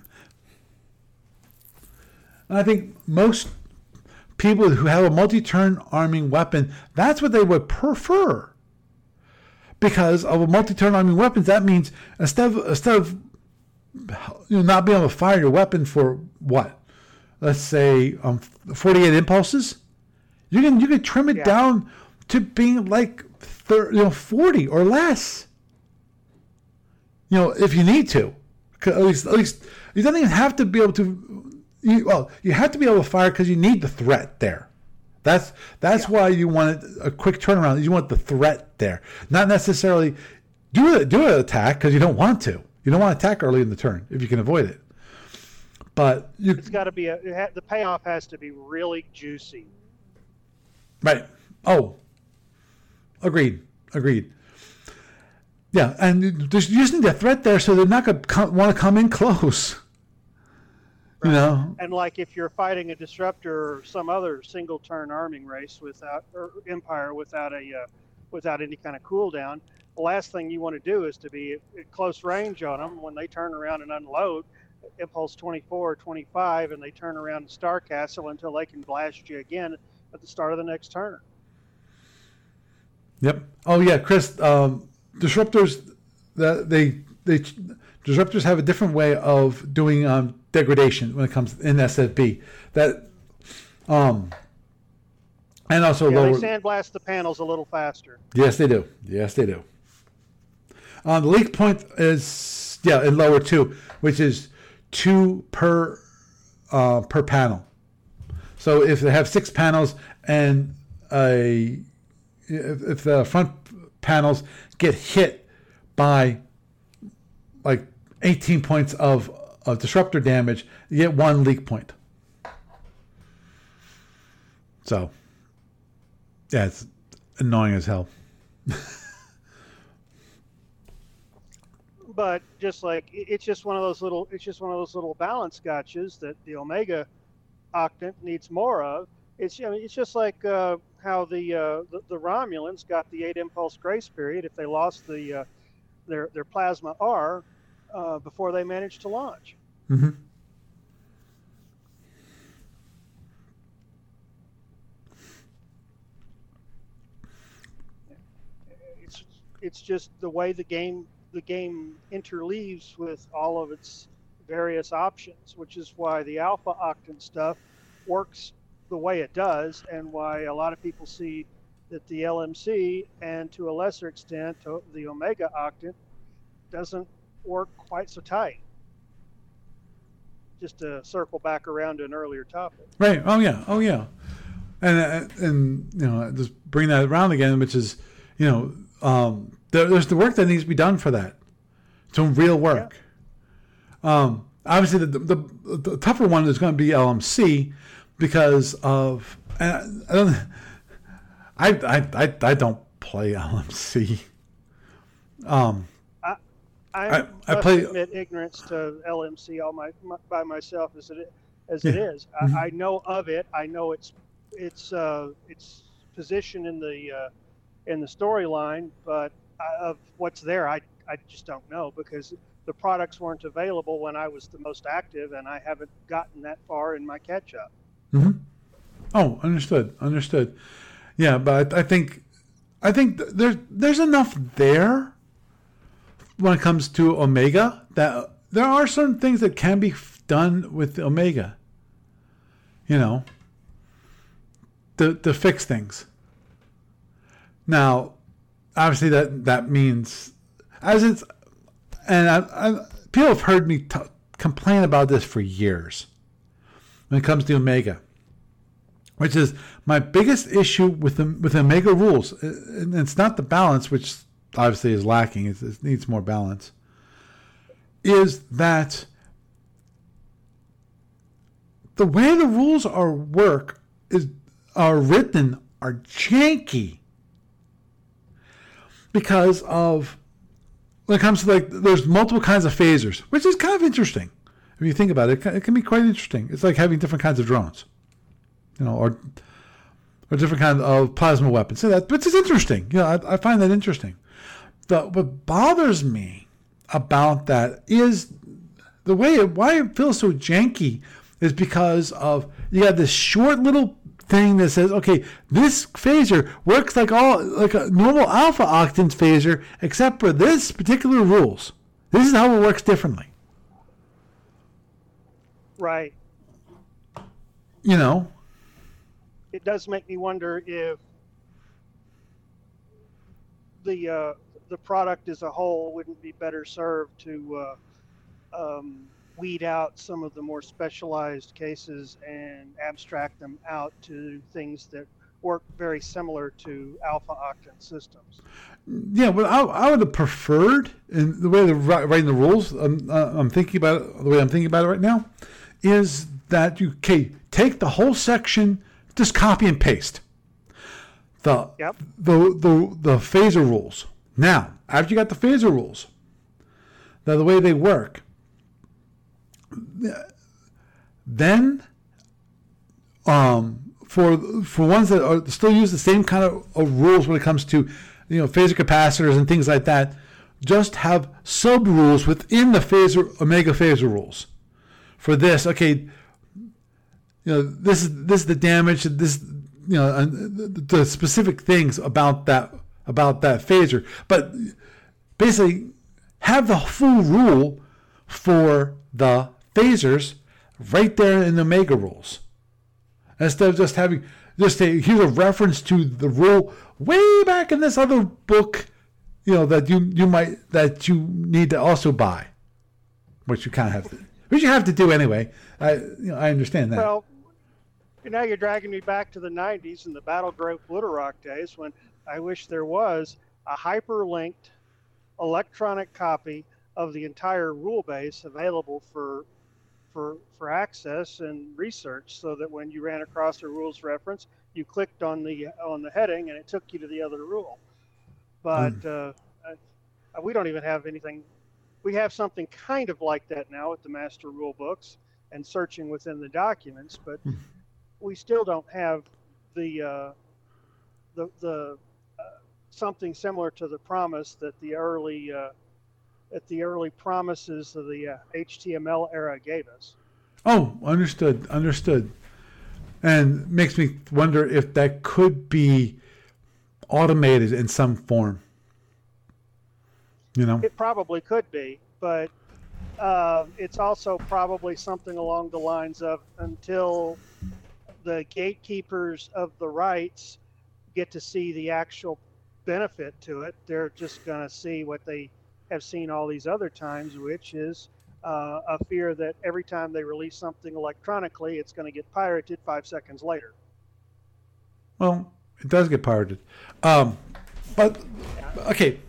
And I think most people who have a multi-turn arming weapon, that's what they would prefer. Because of a multi-turn arming weapons, that means instead of, instead of you know, not being able to fire your weapon for what? Let's say um, forty-eight impulses. You can you can trim it yeah. down to being like thirty, you know, forty or less. You know, if you need to, at least at least you don't even have to be able to. You, well, you have to be able to fire because you need the threat there. That's that's yeah. why you want a quick turnaround. You want the threat there, not necessarily do it do an attack because you don't want to. You don't want to attack early in the turn if you can avoid it. But you, it's got to be a it ha, the payoff has to be really juicy. Right. Oh, agreed. Agreed. Yeah, and there's using the threat there, so they're not going to want to come in close. Right. You know, and like if you're fighting a disruptor or some other single turn arming race without or empire without a uh, without any kind of cooldown, the last thing you want to do is to be at close range on them when they turn around and unload impulse twenty-four or twenty-five, and they turn around and Star Castle until they can blast you again at the start of the next turn. Yep. Oh yeah, Chris. Um, disruptors, that they they disruptors have a different way of doing um, degradation when it comes in S F B. That um, and also yeah, lower. They sandblast the panels a little faster. Yes, they do. Yes, they do. Um, the leak point is yeah, in lower two, which is two per uh, per panel. So if they have six panels and a if, if the front panels get hit by like eighteen points of, of disruptor damage, you get one leak point. So yeah, it's annoying as hell. But just like it's just one of those little it's just one of those little balance gotchas that the Omega Octant needs more of. It's I mean, it's just like uh, how the, uh, the the Romulans got the eight impulse grace period if they lost the uh, their their plasma R uh, before they managed to launch. Mm-hmm. It's it's just the way the game the game interleaves with all of its various options, which is why the Alpha Octant stuff works the way it does, and why a lot of people see that the L M C and to a lesser extent the Omega Octant doesn't work quite so tight. Just to circle back around to an earlier topic. Right. Oh yeah. Oh yeah. And and you know, just bring that around again, which is, you know, um, there, there's the work that needs to be done for that. Some real work. Yeah. Um, obviously, the, the the tougher one is going to be L M C because of and I don't I I I, I don't play L M C. Um, I I, I, I play admit ignorance to L M C all my, my by myself as it as yeah. it is. Mm-hmm. I, I know of it. I know its its uh, its position in the uh, in the storyline, but of what's there, I I just don't know because the products weren't available when I was the most active, and I haven't gotten that far in my catch up. Mm-hmm. Oh, understood, understood. Yeah, but I think I think there's there's enough there when it comes to Omega that there are certain things that can be done with Omega. You know, to to fix things. Now, obviously that that means as it's and I, I, people have heard me t- complain about this for years when it comes to Omega, which is my biggest issue with the, with Omega rules. And it's not the balance, which obviously is lacking. It, it needs more balance. Is that the way the rules are work is are written are janky. because of when it comes to like there's multiple kinds of phasers, which is kind of interesting. If you think about it, it can be quite interesting. It's like having different kinds of drones, you know, or or different kinds of plasma weapons. So that, but it's interesting. You know, I, I find that interesting. The, what bothers me about that is the way it, why it feels so janky is because of you have this short little thing that says, okay, this phaser works like all like a normal alpha octans phaser, except for this particular rules. This is how it works differently. Right. You know. It does make me wonder if the uh, the product as a whole wouldn't be better served to uh, um, weed out some of the more specialized cases and abstract them out to things that work very similar to alpha octant systems. Yeah, well, I, I would have preferred, in the way they're writing the rules, I'm, uh, I'm thinking about it, the way I'm thinking about it right now, is that you okay, take the whole section, just copy and paste the, yep. the, the, the phaser rules. Now, after you got the phaser rules, now the way they work, then um, for for ones that are still use the same kind of, of rules when it comes to you know phaser capacitors and things like that, just have sub rules within the phaser omega phaser rules. For this, okay, you know this is this is the damage. This you know the, the specific things about that about that phaser, but basically have the full rule for the phasers right there in the Omega rules, instead of just having just a here's a reference to the rule way back in this other book, you know that you you might that you need to also buy, which you kind of have to, which you have to do anyway. I you know I understand that. Well, now you're dragging me back to the nineties and the Battle Grove Glitterock days when I wish there was a hyperlinked electronic copy of the entire rule base available for for for access and research, so that when you ran across a rules reference, you clicked on the on the heading and it took you to the other rule. But mm. uh, uh, we don't even have anything. We have something kind of like that now with the master rule books and searching within the documents, but mm. we still don't have the uh, the the uh, something similar to the promise that the early uh, that the early promises of the uh, H T M L era gave us. Oh, understood, understood. And makes me wonder if that could be automated in some form. You know? It probably could be, but uh, it's also probably something along the lines of until the gatekeepers of the rights get to see the actual benefit to it, they're just going to see what they have seen all these other times, which is uh, a fear that every time they release something electronically, it's going to get pirated five seconds later. Well, it does get pirated. Um, but, okay.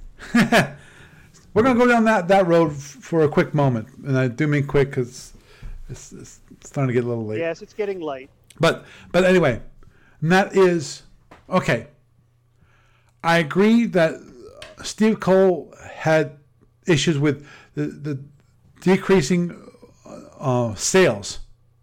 We're going to go down that, that road f- for a quick moment. And I do mean quick because it's, it's starting to get a little late. Yes, it's getting late. But, but anyway, and that is, okay. I agree that Steve Cole had issues with the, the decreasing uh, sales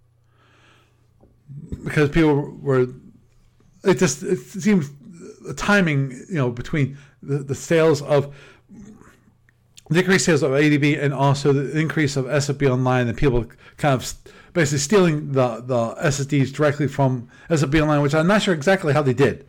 because people were. It just it seems the timing, you know, between the, the sales of decreased sales of A D B and also the increase of S F B Online and people kind of basically stealing the the S S Ds directly from S F B Online, which I'm not sure exactly how they did.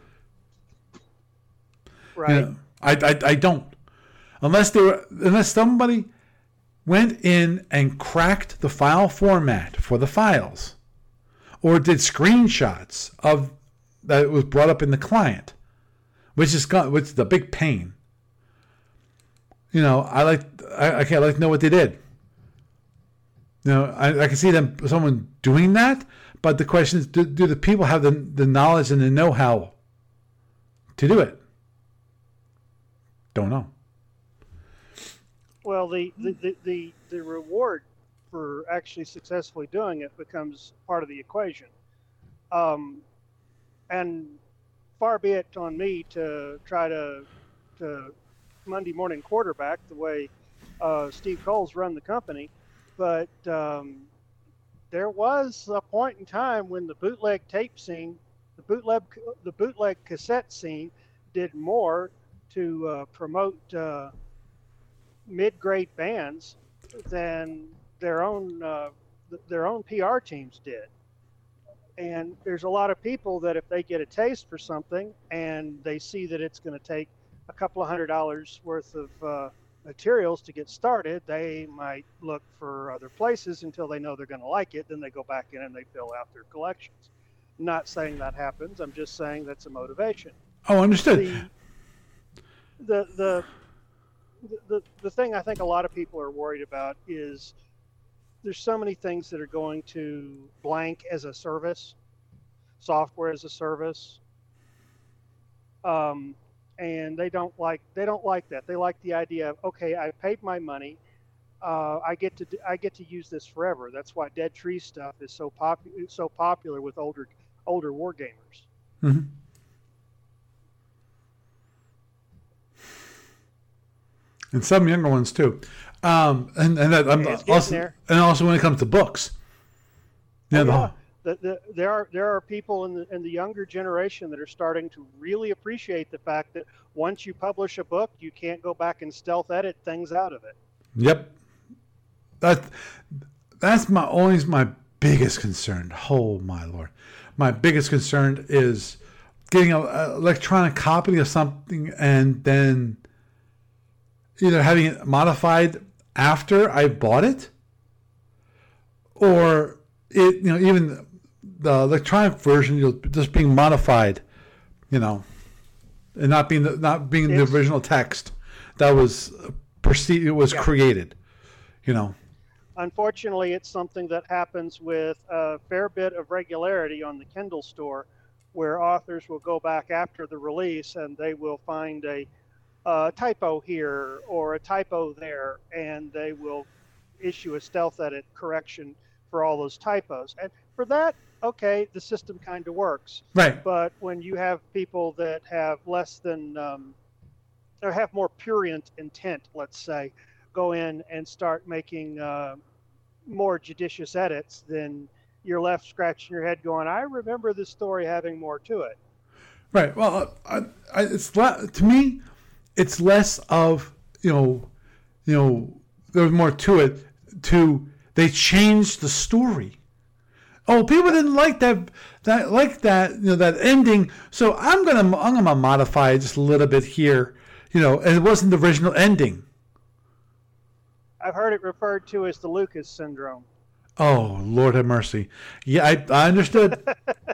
Right. You know, I, I I don't. Unless they were, unless somebody went in and cracked the file format for the files, or did screenshots of that was brought up in the client, which is which is the big pain. You know, I like I okay, I like to know what they did. You know, I, I can see them someone doing that, but the question is, do, do the people have the the knowledge and the know-how to do it? Don't know. Well, the, the, the, the, the reward for actually successfully doing it becomes part of the equation. Um, and far be it on me to try to uh, Monday morning quarterback the way uh, Steve Cole's run the company, but um, there was a point in time when the bootleg tape scene, the bootleg the bootleg cassette scene, did more to uh, promote uh, mid-grade bands than their own uh, their own P R teams did. And there's a lot of people that if they get a taste for something and they see that it's going to take a couple of hundred dollars worth of uh, materials to get started, they might look for other places until they know they're going to like it. Then they go back in and they fill out their collections. Not saying that happens. I'm just saying that's a motivation. Oh, understood. The, the, the, the, the thing I think a lot of people are worried about is there's so many things that are going to blank as a service, software as a service, um, and they don't like they don't like that. They like the idea of, okay, I paid my money, uh, I get to I get to use this forever. That's why Dead Tree stuff is so popular so popular with older older war gamers. Mm-hmm. And some younger ones too. Um, and and that, I'm also there. And also when it comes to books, yeah, oh, the yeah. The, the, there are there are people in the in the younger generation that are starting to really appreciate the fact that once you publish a book, you can't go back and stealth edit things out of it. Yep, that that's my always my biggest concern. Oh my lord, my biggest concern is getting an electronic copy of something and then either having it modified after I bought it, or it, you know, even the electronic version, you know, just being modified, you know, and not being the, not being it's, the original text that was perceived, it was yeah. created, you know. Unfortunately, it's something that happens with a fair bit of regularity on the Kindle store, where authors will go back after the release and they will find a a typo here or a typo there, and they will issue a stealth edit correction for all those typos. And for that, okay, the system kind of works. Right. But when you have people that have less than, um, or have more purient intent, let's say, go in and start making uh, more judicious edits, then you're left scratching your head going, I remember this story having more to it. Right. Well, I, I, it's to me, it's less of, you know, you know, there's more to it. To they changed the story. Oh, people didn't like that, that like that, you know, that ending. So I'm gonna, I'm gonna modify it just a little bit here, you know. And it wasn't the original ending. I've heard it referred to as the Lucas syndrome. Oh, Lord have mercy. Yeah, I, I understood.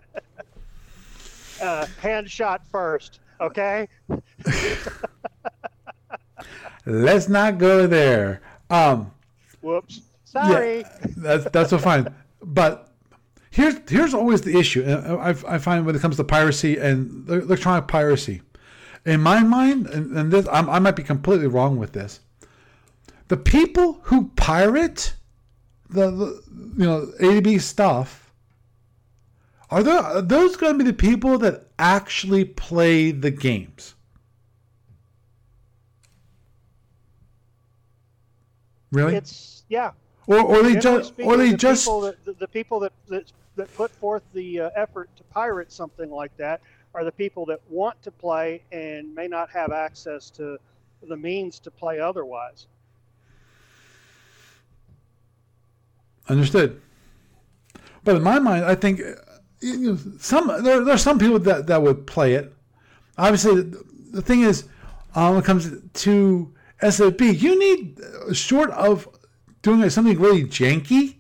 uh, hand shot first, okay. Let's not go there. Um, Whoops. Sorry. Yeah, that's that's so fine. But here's here's always the issue. I, I find when it comes to piracy and electronic piracy, in my mind, and, and this I'm, I might be completely wrong with this. The people who pirate the, the you know A to B stuff, are, there, are those going to be the people that actually play the games? Really? It's yeah. Or or they just or they the just people that, the, the people that, that that put forth the uh, effort to pirate something like that are the people that want to play and may not have access to the means to play otherwise. Understood. But in my mind, I think you know, some there there's some people that, that would play it. Obviously, the, the thing is, uh, when it comes to S F B, you need, uh, short of doing something really janky,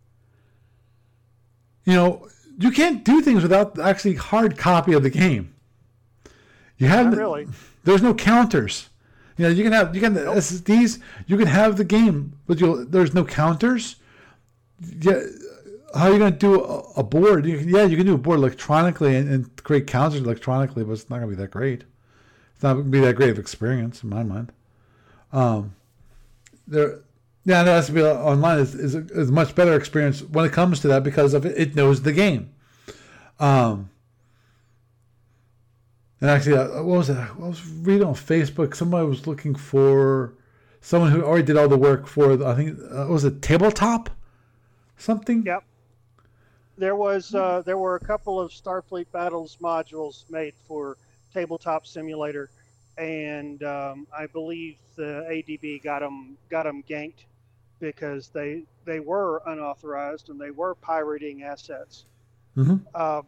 you know, you can't do things without actually hard copy of the game. You have Not really. There's no counters. You know, you can have you can nope. S S Ds. You can have the game, but you there's no counters. Yeah, how are you going to do a, a board? You can, yeah, you can do a board electronically and, and create counters electronically, but it's not going to be that great. It's not going to be that great of experience in my mind. Um, there, yeah, the S B Online is, is, a, is a much better experience when it comes to that because of it, it knows the game. Um, And actually, uh, what was it? I was reading on Facebook. Somebody was looking for someone who already did all the work for, I think, uh, was it Tabletop? Something? Yep. There was uh, there were a couple of Starfleet Battles modules made for Tabletop Simulator, and um, I believe the A D B got them got them ganked because they they were unauthorized and they were pirating assets. Mm-hmm. Um,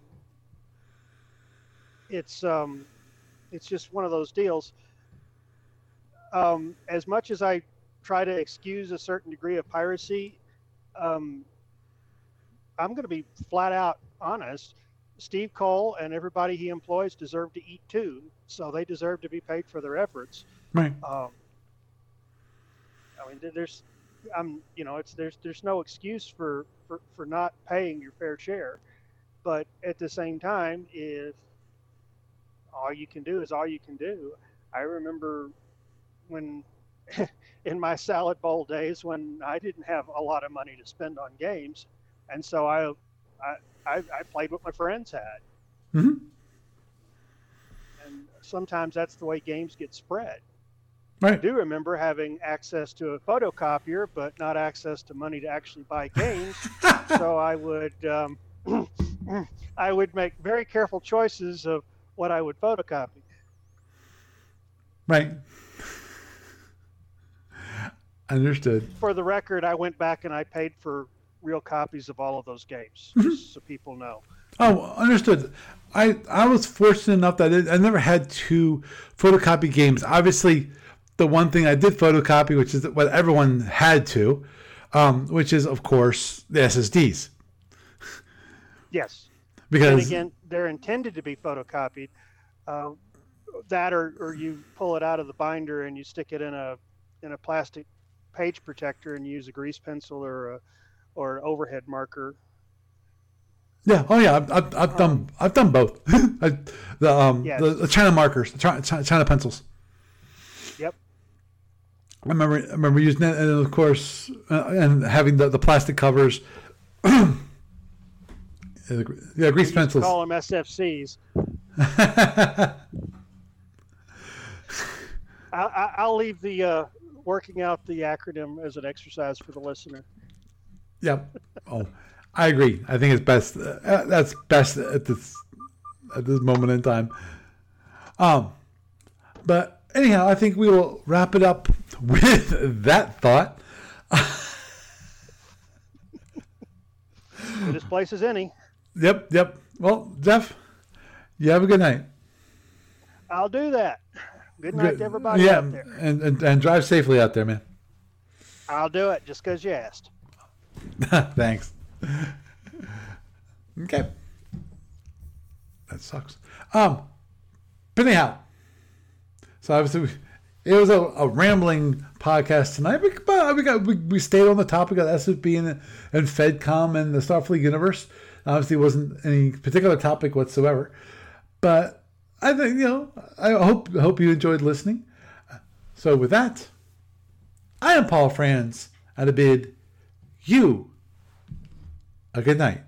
it's um, it's just one of those deals. Um, as much as I try to excuse a certain degree of piracy, um, I'm going to be flat out honest. Steve Cole and everybody he employs deserve to eat too, so they deserve to be paid for their efforts. Right. Um, I mean, there's, I'm, you know, it's there's there's no excuse for, for, for not paying your fair share, but at the same time, if all you can do is all you can do, I remember when in my salad bowl days when I didn't have a lot of money to spend on games. And so I, I, I played what my friends had. Mm-hmm. And sometimes that's the way games get spread. Right. I do remember having access to a photocopier, but not access to money to actually buy games. So I would, um, I would make very careful choices of what I would photocopy. Right. Understood. For the record, I went back and I paid for real copies of all of those games, Mm-hmm. just so people know. Oh, understood. I I was fortunate enough that I, I never had to photocopy games. Obviously, the one thing I did photocopy, which is what everyone had to, um, which is, of course, the S S Ds. Yes. Because and again, they're intended to be photocopied. Uh, that or, or you pull it out of the binder and you stick it in a in a plastic page protector and use a grease pencil or a or an overhead marker. Yeah. Oh, yeah. I've, I've, I've done. Um, I've done both. I, the um yes. the, the China markers, the China, China pencils. Yep. I remember. I remember using that, and of course, uh, and having the, the plastic covers. yeah, grease pencils. Call them S F Cs. I, I'll leave the uh, working out the acronym as an exercise for the listener. Yep. Oh, I agree. I think it's best. Uh, that's best at this at this moment in time. Um, but anyhow, I think we will wrap it up with that thought. This place is any. Yep. Yep. Well, Jeff, you have a good night. I'll do that. Good night good. to everybody yeah, out there. And, and and drive safely out there, man. I'll do it just because you asked. Thanks. Okay. That sucks. Um, but anyhow, so obviously we, it was a, a rambling podcast tonight, but we got we, we stayed on the topic of S F B and, and FedCom and the Starfleet universe. Obviously, it wasn't any particular topic whatsoever, but I think, you know, I hope hope you enjoyed listening. So with that, I am Paul Franz, and I bid you a good night.